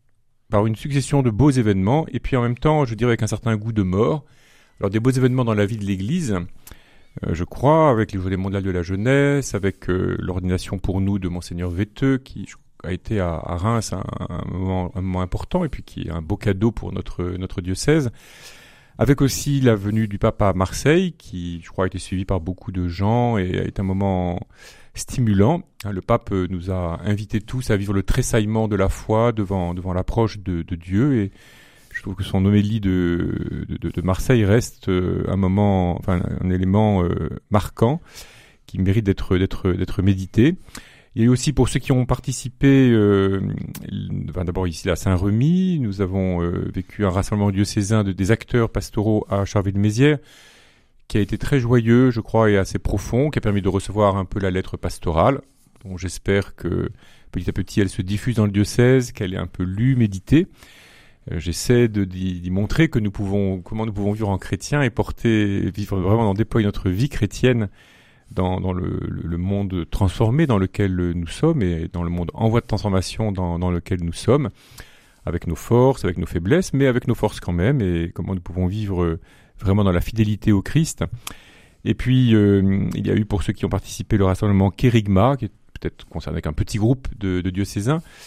Speaker 6: par une succession de beaux événements et puis en même temps, je dirais, avec un certain goût de mort. Alors des beaux événements dans la vie de l'Église, euh, je crois, avec les Journées mondiales de la jeunesse, avec euh, l'ordination pour nous de Monseigneur Vetteux, qui a été à, à Reims un, un, moment, un moment important et puis qui est un beau cadeau pour notre, notre diocèse. Avec aussi la venue du pape à Marseille, qui, je crois, a été suivi par beaucoup de gens et est un moment stimulant. Le pape nous a invités tous à vivre le tressaillement de la foi devant, devant l'approche de, de Dieu, et je trouve que son homélie de, de, de Marseille reste un moment, enfin, un élément euh, marquant qui mérite d'être, d'être, d'être médité. Il y a eu aussi, pour ceux qui ont participé, euh, enfin, d'abord ici à Saint-Remy, nous avons euh, vécu un rassemblement diocésain de, des acteurs pastoraux à Charleville-Mézières, qui a été très joyeux, je crois, et assez profond, qui a permis de recevoir un peu la lettre pastorale, dont j'espère que petit à petit elle se diffuse dans le diocèse, qu'elle est un peu lue, méditée. Euh, j'essaie de, d'y, d'y montrer que nous pouvons, comment nous pouvons vivre en chrétien et porter, vivre vraiment, déployer notre vie chrétienne dans, dans le, le, le monde transformé dans lequel nous sommes et dans le monde en voie de transformation dans, dans lequel nous sommes, avec nos forces, avec nos faiblesses, mais avec nos forces quand même, et comment nous pouvons vivre vraiment dans la fidélité au Christ. Et puis, euh, il y a eu, pour ceux qui ont participé, le rassemblement Kérigma, qui est peut-être concerné avec un petit groupe de, de diocésains,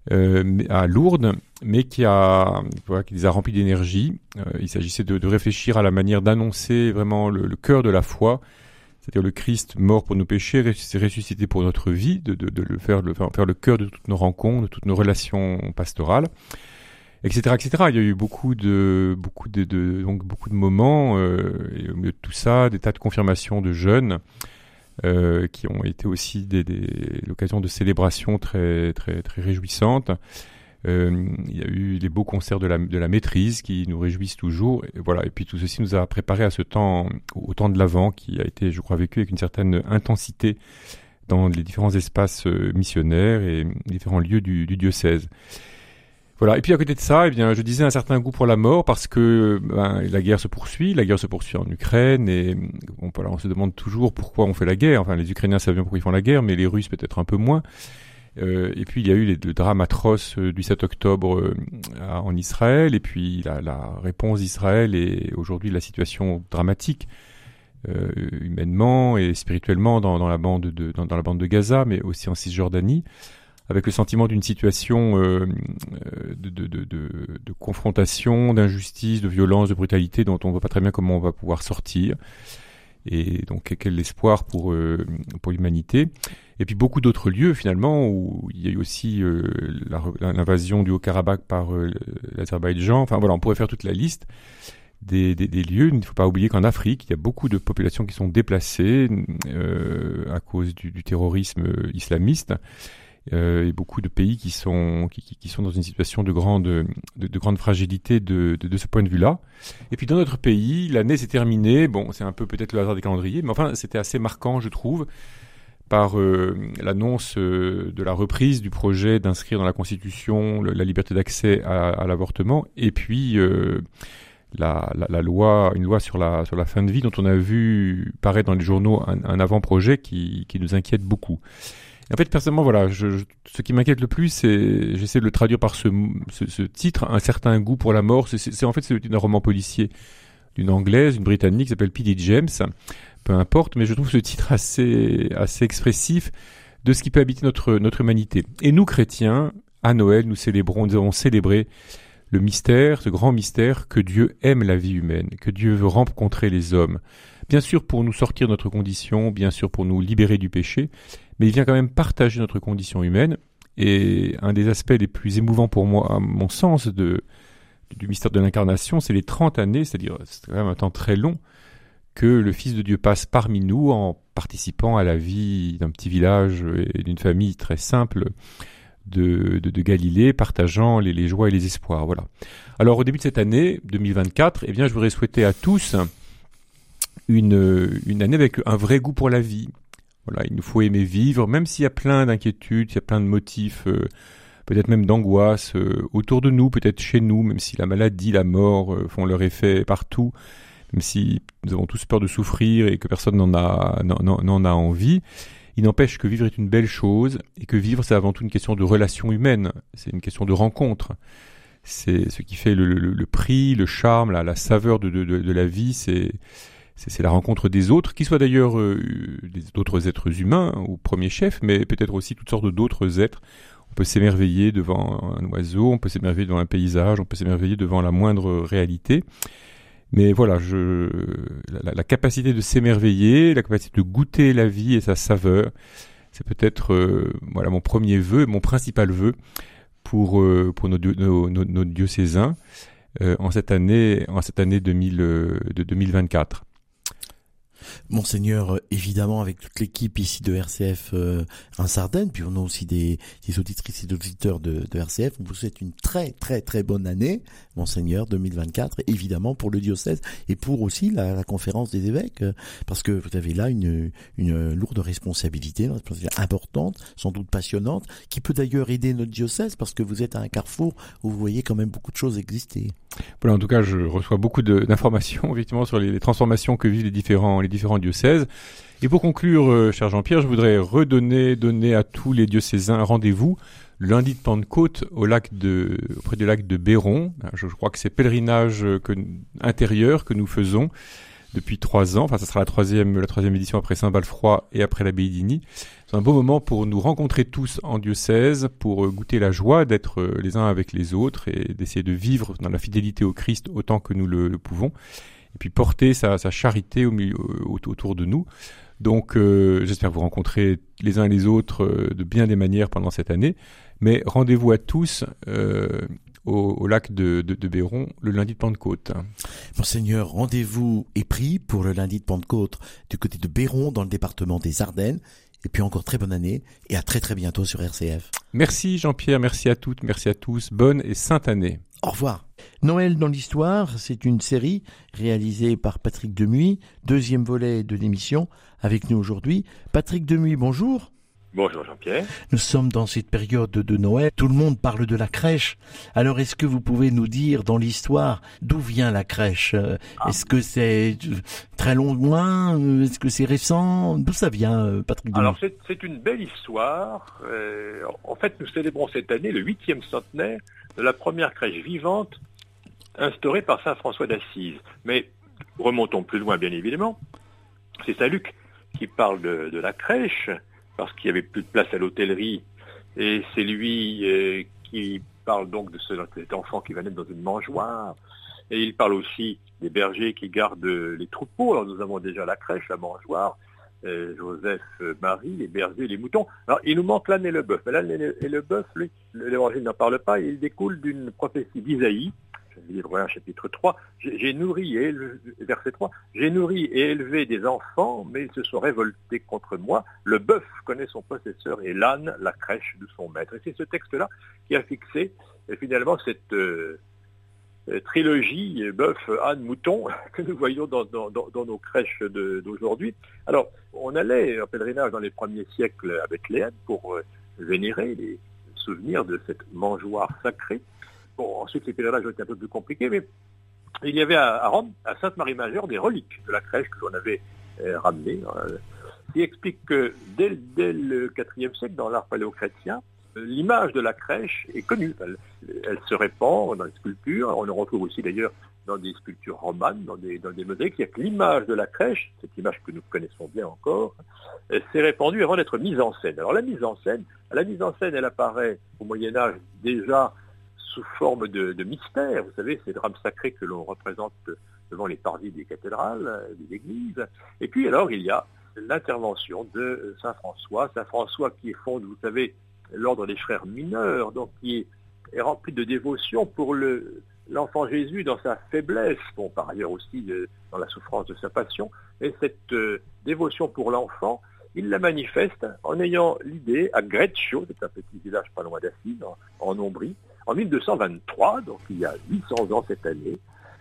Speaker 6: euh, à Lourdes, mais qui, a, voilà, qui les a remplis d'énergie. Euh, il s'agissait de, de réfléchir à la manière d'annoncer vraiment le, le cœur de la foi, c'est-à-dire le Christ mort pour nos péchés, ressuscité pour notre vie, de, de, de le faire, de faire le cœur de toutes nos rencontres, de toutes nos relations pastorales, et cetera, et cetera. Il y a eu beaucoup de, beaucoup de, de donc beaucoup de moments, euh, et au milieu de tout ça, des tas de confirmations de jeunes. Euh, qui ont été aussi des, des, l'occasion de célébrations très, très, très réjouissantes. Euh, il y a eu les beaux concerts de la, de la maîtrise qui nous réjouissent toujours. Et voilà. Et puis tout ceci nous a préparé à ce temps, au temps de l'Avent, qui a été, je crois, vécu avec une certaine intensité dans les différents espaces missionnaires et différents lieux du, du diocèse. Voilà. Et puis à côté de ça, eh bien, je disais un certain goût pour la mort parce que ben, la guerre se poursuit, la guerre se poursuit en Ukraine et bon, voilà, on se demande toujours pourquoi on fait la guerre. Enfin, les Ukrainiens savent bien pourquoi ils font la guerre, mais les Russes peut-être un peu moins. Euh, et puis il y a eu les, le drame atroce du sept octobre euh, en Israël et puis la, la réponse d'Israël et aujourd'hui la situation dramatique euh, humainement et spirituellement dans, dans la bande de dans, dans la bande de Gaza, mais aussi en Cisjordanie, avec le sentiment d'une situation euh, de, de, de, de, de confrontation, d'injustice, de violence, de brutalité dont on ne voit pas très bien comment on va pouvoir sortir. Et donc, quel espoir pour, euh, pour l'humanité. Et puis, beaucoup d'autres lieux, finalement, où il y a eu aussi euh, la, l'invasion du Haut-Karabakh par euh, l'Azerbaïdjan. Enfin, voilà, on pourrait faire toute la liste des, des, des lieux. Il ne faut pas oublier qu'en Afrique, il y a beaucoup de populations qui sont déplacées euh, à cause du, du terrorisme islamiste. Euh, et beaucoup de pays qui sont qui, qui sont dans une situation de grande de, de grande fragilité de, de de ce point de vue-là. Et puis dans notre pays, l'année s'est terminée. Bon, c'est un peu peut-être le hasard des calendriers, mais enfin c'était assez marquant, je trouve, par euh, l'annonce euh, de la reprise du projet d'inscrire dans la Constitution le, la liberté d'accès à, à l'avortement, et puis euh, la, la, la loi, une loi sur la sur la fin de vie dont on a vu paraître dans les journaux un, un avant-projet qui qui nous inquiète beaucoup. En fait, personnellement, voilà, je, je, ce qui m'inquiète le plus, c'est, j'essaie de le traduire par ce, ce, ce titre, un certain goût pour la mort. C'est, c'est, c'est en fait, c'est un roman policier d'une anglaise, une britannique, qui s'appelle P D James. Peu importe, mais je trouve ce titre assez, assez expressif de ce qui peut habiter notre, notre humanité. Et nous, chrétiens, à Noël, nous célébrons, nous avons célébré le mystère, ce grand mystère que Dieu aime la vie humaine, que Dieu veut rencontrer les hommes. Bien sûr pour nous sortir de notre condition, bien sûr pour nous libérer du péché, mais il vient quand même partager notre condition humaine. Et un des aspects les plus émouvants pour moi, à mon sens, de, du mystère de l'incarnation, c'est les trente années, c'est-à-dire c'est quand même un temps très long, que le Fils de Dieu passe parmi nous en participant à la vie d'un petit village et d'une famille très simple de, de, de Galilée, partageant les, les joies et les espoirs. Voilà. Alors au début de cette année deux mille vingt-quatre, eh bien, je voudrais souhaiter à tous une, une année avec un vrai goût pour la vie. Voilà, il nous faut aimer vivre, même s'il y a plein d'inquiétudes, il y a plein de motifs, euh, peut-être même d'angoisse euh, autour de nous, peut-être chez nous, même si la maladie, la mort euh, font leur effet partout, même si nous avons tous peur de souffrir et que personne n'en a, n'en, n'en a envie. Il n'empêche que vivre est une belle chose et que vivre, c'est avant tout une question de relation humaine, c'est une question de rencontre. C'est ce qui fait le, le, le prix, le charme, la, la saveur de, de, de, de la vie, c'est... C'est, c'est la rencontre des autres, qui soient d'ailleurs euh, d'autres êtres humains au premier chef, mais peut-être aussi toutes sortes d'autres êtres. On peut s'émerveiller devant un oiseau, on peut s'émerveiller devant un paysage, on peut s'émerveiller devant la moindre réalité. Mais voilà, je, la, la capacité de s'émerveiller, la capacité de goûter la vie et sa saveur, c'est peut-être euh, voilà mon premier vœu, mon principal vœu pour euh, pour nos, nos, nos, nos diocésains euh, en cette année en cette année deux mille, euh, de deux mille vingt-quatre.
Speaker 1: Monseigneur, évidemment, avec toute l'équipe ici de R C F euh, en Sardaigne, puis on a aussi des, des auditrices et des auditeurs de, de R C F, on vous souhaite une très très très bonne année, Monseigneur, deux mille vingt-quatre, évidemment pour le diocèse et pour aussi la, la conférence des évêques, euh, parce que vous avez là une, une lourde responsabilité, une responsabilité importante, sans doute passionnante, qui peut d'ailleurs aider notre diocèse, parce que vous êtes à un carrefour où vous voyez quand même beaucoup de choses exister.
Speaker 6: Voilà, en tout cas, je reçois beaucoup de, d'informations, effectivement, sur les, les transformations que vivent les différents, les différents diocèses. Et pour conclure, euh, cher Jean-Pierre, je voudrais redonner, donner à tous les diocésains un rendez-vous lundi de Pentecôte au lac de, auprès du lac de Béron. Je, je crois que c'est pèlerinage que, intérieur que nous faisons depuis trois ans. Enfin, ça sera la troisième, la troisième édition après Saint-Balfroid et après l'abbaye d'Igny. C'est un beau moment pour nous rencontrer tous en diocèse, pour goûter la joie d'être les uns avec les autres et d'essayer de vivre dans la fidélité au Christ autant que nous le, le pouvons. Et puis porter sa, sa charité au milieu, autour de nous. Donc, euh, j'espère vous rencontrer les uns et les autres euh, de bien des manières pendant cette année. Mais rendez-vous à tous euh, au, au lac de, de, de Béron le lundi de Pentecôte.
Speaker 1: Monseigneur, rendez-vous est pris pour le lundi de Pentecôte du côté de Béron dans le département des Ardennes. Et puis encore très bonne année et à très très bientôt sur R C F.
Speaker 6: Merci Jean-Pierre, merci à toutes, merci à tous. Bonne et sainte année.
Speaker 1: Au revoir. Noël dans l'histoire, c'est une série réalisée par Patrick Demuy, deuxième volet de l'émission, avec nous aujourd'hui. Patrick Demuy, bonjour.
Speaker 3: Bonjour Jean-Pierre.
Speaker 1: Nous sommes dans cette période de Noël, tout le monde parle de la crèche. Alors est-ce que vous pouvez nous dire dans l'histoire d'où vient la crèche ? ah. Est-ce que c'est très loin ? Est-ce que c'est récent ? D'où ça vient, Patrick Demuy ?
Speaker 3: Alors c'est, c'est une belle histoire. Euh, en fait, nous célébrons cette année le huitième centenaire de la première crèche vivante instaurée par saint François d'Assise. Mais remontons plus loin, bien évidemment. C'est saint Luc qui parle de, de la crèche, parce qu'il n'y avait plus de place à l'hôtellerie. Et c'est lui euh, qui parle donc de ce, cet enfant qui va naître dans une mangeoire. Et il parle aussi des bergers qui gardent les troupeaux. Alors nous avons déjà la crèche, la mangeoire, euh, Joseph, euh, Marie, les bergers, les moutons. Alors il nous manque l'âne et le bœuf. Mais l'âne et le bœuf, lui, l'évangile n'en parle pas. Il découle d'une prophétie d'Isaïe. Livre voilà, chapitre trois, j'ai, j'ai nourri et élevé, verset trois, j'ai nourri et élevé des enfants, mais ils se sont révoltés contre moi. Le bœuf connaît son possesseur et l'âne la crèche de son maître. Et c'est ce texte-là qui a fixé et finalement cette euh, trilogie bœuf, âne, mouton que nous voyons dans, dans, dans, dans nos crèches de, d'aujourd'hui. Alors, on allait en pèlerinage dans les premiers siècles à Bethléem pour euh, vénérer les souvenirs de cette mangeoire sacrée. Bon, ensuite, les pèlerinages ont été un peu plus compliqués, mais il y avait à, à Rome, à Sainte-Marie-Majeure, des reliques de la crèche que l'on avait euh, ramenées, euh, qui expliquent que dès, dès le quatrième siècle, dans l'art paléochrétien, euh, l'image de la crèche est connue. Elle, elle se répand dans les sculptures. On le retrouve aussi d'ailleurs dans des sculptures romanes, dans des, dans des mosaïques. Il y a que l'image de la crèche, cette image que nous connaissons bien encore, euh, s'est répandue avant d'être mise en scène. Alors la mise en scène, la mise en scène, elle apparaît au Moyen-Âge déjà sous forme de, de mystère, vous savez, ces drames sacrés que l'on représente devant les parvis des cathédrales, des églises. Et puis alors, il y a l'intervention de saint François, saint François qui fonde, vous savez, l'ordre des frères mineurs, donc qui est, est rempli de dévotion pour le, l'enfant Jésus dans sa faiblesse, bon, par ailleurs aussi de, dans la souffrance de sa passion, et cette euh, dévotion pour l'enfant, il la manifeste en ayant l'idée à Greccio, c'est un petit village pas loin d'Assise, en, en Ombrie, en mille deux cent vingt-trois, donc il y a huit cents ans cette année,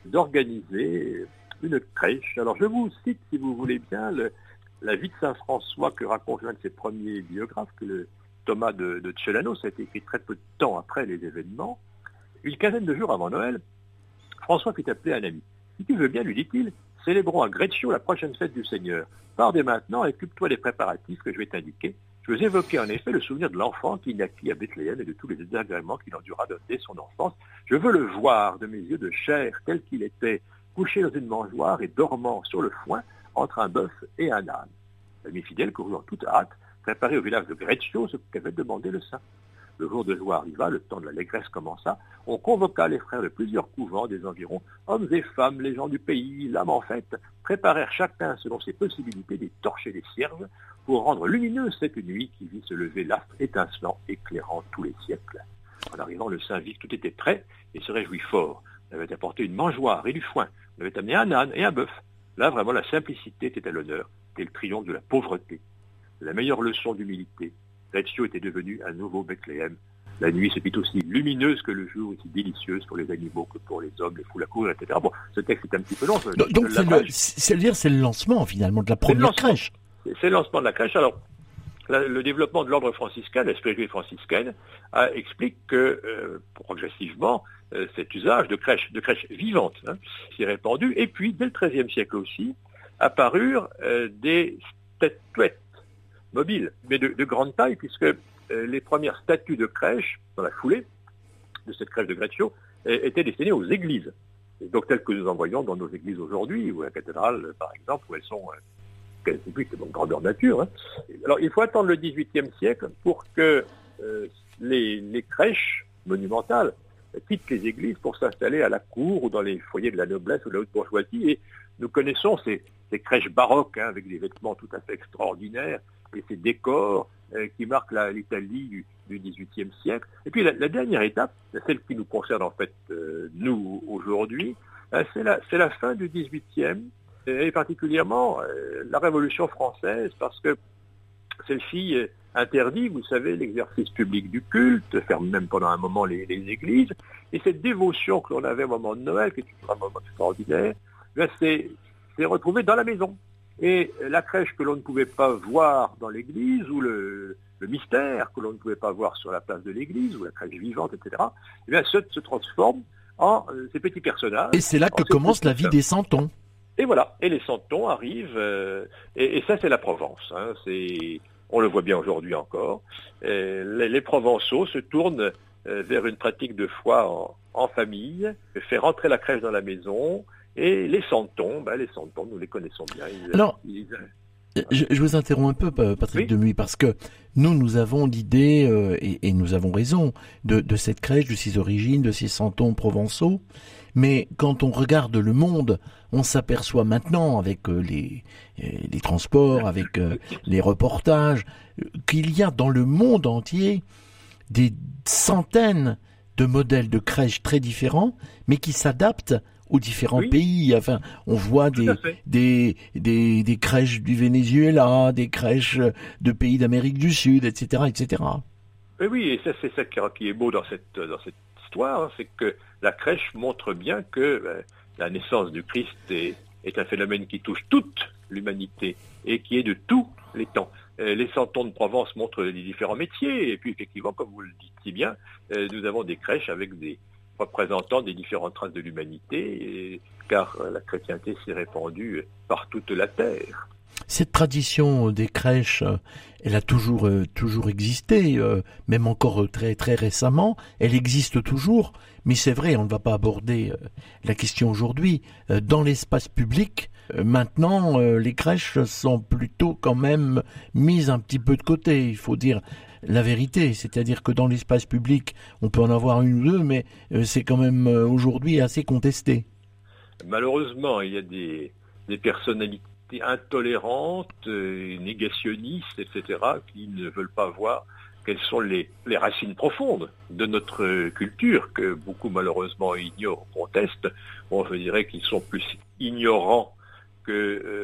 Speaker 3: d'organiser une crèche. Alors je vous cite, si vous voulez bien, le, la vie de saint François que raconte l'un de ses premiers biographes, que le Thomas de, de Celano. Ça a été écrit très peu de temps après les événements. Une quinzaine de jours avant Noël, François fit appeler un ami. « Si tu veux bien, lui dit-il, célébrons à Greccio la prochaine fête du Seigneur. Pars dès maintenant et occupe-toi des préparatifs que je vais t'indiquer. Je veux évoquer en effet le souvenir de l'enfant qui naquit à Bethléem et de tous les désagréments qu'il endura dès son enfance. Je veux le voir de mes yeux de chair tel qu'il était, couché dans une mangeoire et dormant sur le foin entre un bœuf et un âne. » L'ami fidèle courut en toute hâte, préparer au village de Greccio ce qu'avait demandé le saint. Le jour de joie arriva, le temps de l'allégresse commença. On convoqua les frères de plusieurs couvents des environs, hommes et femmes, les gens du pays, l'âme en fête, préparèrent chacun selon ses possibilités des torches et des cierges pour rendre lumineuse cette nuit qui vit se lever l'astre étincelant, éclairant tous les siècles. En arrivant, le saint vit que tout était prêt et se réjouit fort. On avait apporté une mangeoire et du foin. On avait amené un âne et un bœuf. Là, vraiment, la simplicité était à l'honneur. C'était le triomphe de la pauvreté. La meilleure leçon d'humilité. Greccio était devenu un nouveau Bethléem. La nuit se fit aussi lumineuse que le jour, aussi délicieuse pour les animaux que pour les hommes, les foules à courir, et cetera. Bon, ce texte est un petit peu long.
Speaker 1: Donc, donc c'est, le, c'est, dire, c'est le lancement, finalement, de la première
Speaker 3: c'est
Speaker 1: crèche.
Speaker 3: C'est le lancement de la crèche. Alors, la, le développement de l'ordre franciscain, la spiritualité franciscaine, a, explique que, euh, progressivement, euh, cet usage de crèche, de crèche vivante hein, s'est répandu. Et puis, dès le treizième siècle aussi, apparurent euh, des statuettes mobiles, mais de, de grande taille, puisque euh, les premières statues de crèche, dans la foulée de cette crèche de Greccio, euh, étaient destinées aux églises.
Speaker 7: Et donc telles que nous en voyons dans nos églises aujourd'hui, ou à la cathédrale, par exemple, où elles sont quasi publiques, de grandeur nature. Hein. Alors il faut attendre le dix-huitième siècle pour que euh, les, les crèches monumentales quittent les églises pour s'installer à la cour ou dans les foyers de la noblesse ou de la haute bourgeoisie. Et nous connaissons ces, ces crèches baroques hein, avec des vêtements tout à fait extraordinaires et ces décors euh, qui marquent la, l'Italie du, du dix-huitième siècle. Et puis la, la dernière étape, celle qui nous concerne en fait euh, nous aujourd'hui, euh, c'est, la, c'est la fin du dix-huitième et particulièrement euh, la Révolution française, parce que celle-ci euh, interdit, vous savez, l'exercice public du culte, ferme même pendant un moment les, les églises, et cette dévotion que l'on avait au moment de Noël, qui est un moment extraordinaire, bien, c'est, c'est retrouvé dans la maison. Et la crèche que l'on ne pouvait pas voir dans l'église, ou le, le mystère que l'on ne pouvait pas voir sur la place de l'église, ou la crèche vivante, et cetera, eh bien, se, se transforme en euh, ces petits personnages.
Speaker 1: Et c'est là que commence la vie des santons.
Speaker 7: Et voilà, et les santons arrivent, euh, et, et ça c'est la Provence, hein, c'est... On le voit bien aujourd'hui encore. Les, les Provençaux se tournent vers une pratique de foi en, en famille, faire rentrer la crèche dans la maison, et les santons, ben les santons, nous les connaissons bien. Ils,
Speaker 1: Alors,
Speaker 7: ils...
Speaker 1: je, je vous interromps un peu, Patrick
Speaker 7: oui.
Speaker 1: Demuy, parce que nous, nous avons l'idée, euh, et, et nous avons raison, de, de cette crèche, de ses origines, de ces santons provençaux. Mais quand on regarde le monde, on s'aperçoit maintenant, avec euh, les, les transports, avec euh, les reportages, qu'il y a dans le monde entier des centaines de modèles de crèches très différents, mais qui s'adaptent aux différents oui. pays. Enfin, on voit des, des, des, des crèches du Venezuela, des crèches de pays d'Amérique du Sud, et cetera, et cetera.
Speaker 7: Et oui, et ça, c'est ça qui est beau dans cette, dans cette histoire, hein, c'est que la crèche montre bien que ben, la naissance du Christ est, est un phénomène qui touche toute l'humanité et qui est de tous les temps. Euh, les santons de Provence montrent les différents métiers, et puis effectivement, comme vous le dites si bien, euh, nous avons des crèches avec des représentants des différentes races de l'humanité, et, car euh, la chrétienté s'est répandue par toute la terre.
Speaker 1: Cette tradition des crèches, elle a toujours euh, toujours existé, euh, même encore très très récemment. Elle existe toujours, mais c'est vrai, on ne va pas aborder euh, la question aujourd'hui. Euh, dans l'espace public, euh, maintenant, euh, les crèches sont plutôt quand même mises un petit peu de côté. Il faut dire la vérité, c'est-à-dire que dans l'espace public, on peut en avoir une ou deux, mais euh, c'est quand même euh, aujourd'hui assez contesté.
Speaker 7: Malheureusement, il y a des, des personnalités intolérantes, euh, négationnistes, et cetera, qui ne veulent pas voir quelles sont les, les racines profondes de notre culture, que beaucoup malheureusement ignorent, contestent. Bon, je dirais qu'ils sont plus ignorants que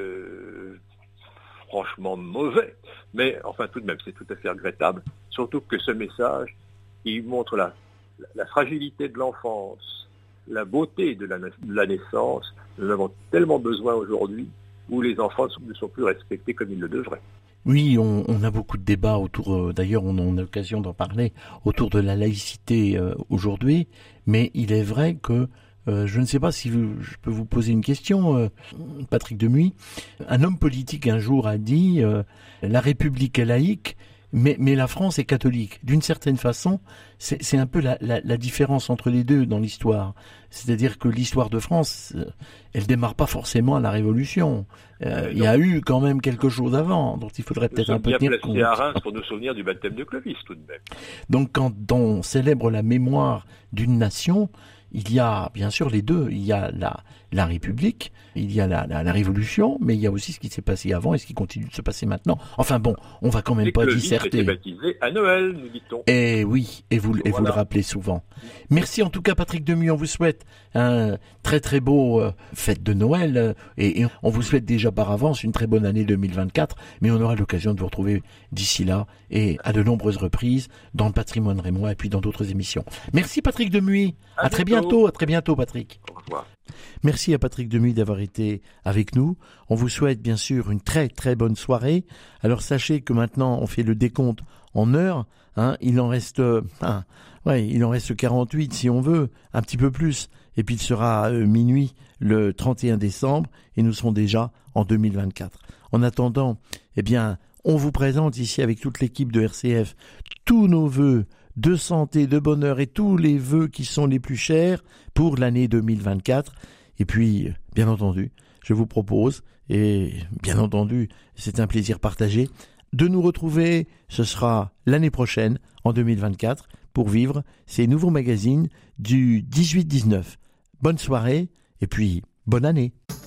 Speaker 7: euh, franchement mauvais, mais enfin tout de même, c'est tout à fait regrettable, surtout que ce message, il montre la, la, la fragilité de l'enfance, la beauté de la, de la naissance. Nous avons tellement besoin aujourd'hui où les enfants ne sont plus respectés comme ils le devraient.
Speaker 1: Oui, on, on a beaucoup de débats autour, euh, d'ailleurs on a l'occasion d'en parler, autour de la laïcité euh, aujourd'hui, mais il est vrai que, euh, je ne sais pas si vous, je peux vous poser une question, euh, Patrick Demuy. Un homme politique un jour a dit euh, « La République est laïque, mais, mais la France est catholique ». D'une certaine façon, c'est, c'est un peu la, la, la différence entre les deux dans l'histoire. C'est-à-dire que l'histoire de France, elle démarre pas forcément à la Révolution. Euh, il y a eu quand même quelque chose avant, dont il faudrait peut-être un peu tenir compte.
Speaker 7: Nous sommes bien placés à Reims pour nous souvenir du baptême de Clovis, tout de même.
Speaker 1: Donc quand on célèbre la mémoire d'une nation, il y a bien sûr les deux. Il y a la, la République, il y a la, la, la Révolution, mais il y a aussi ce qui s'est passé avant et ce qui continue de se passer maintenant. Enfin bon, on va quand même
Speaker 7: et
Speaker 1: pas
Speaker 7: Clovis
Speaker 1: disserter.
Speaker 7: était baptisé à Noël, nous dit-on.
Speaker 1: Et oui, et vous, voilà. et vous le rappelez souvent. Merci en tout cas Patrick Demuy, on vous souhaite un très très beau euh, fête de Noël euh, et, et on vous souhaite déjà par avance une très bonne année deux mille vingt-quatre, mais on aura l'occasion de vous retrouver d'ici là et à de nombreuses reprises dans le Patrimoine Rémois et puis dans d'autres émissions. Merci Patrick Demuy, à, à très bientôt, à très bientôt Patrick.
Speaker 7: Au revoir.
Speaker 1: Merci à Patrick Demuy d'avoir été avec nous. On vous souhaite bien sûr une très très bonne soirée. Alors sachez que maintenant on fait le décompte en heures. Hein, il en reste, euh, hein, ouais, il en reste quarante-huit si on veut, un petit peu plus. Et puis il sera euh, minuit le trente et un décembre et nous serons déjà en deux mille vingt-quatre. En attendant, eh bien, on vous présente ici avec toute l'équipe de R C F tous nos vœux de santé, de bonheur et tous les vœux qui sont les plus chers pour l'année deux mille vingt-quatre. Et puis, bien entendu, je vous propose, et bien entendu, c'est un plaisir partagé, de nous retrouver, ce sera l'année prochaine, en deux mille vingt-quatre, pour vivre ces nouveaux magazines du dix-huit dix-neuf. Bonne soirée, et puis bonne année.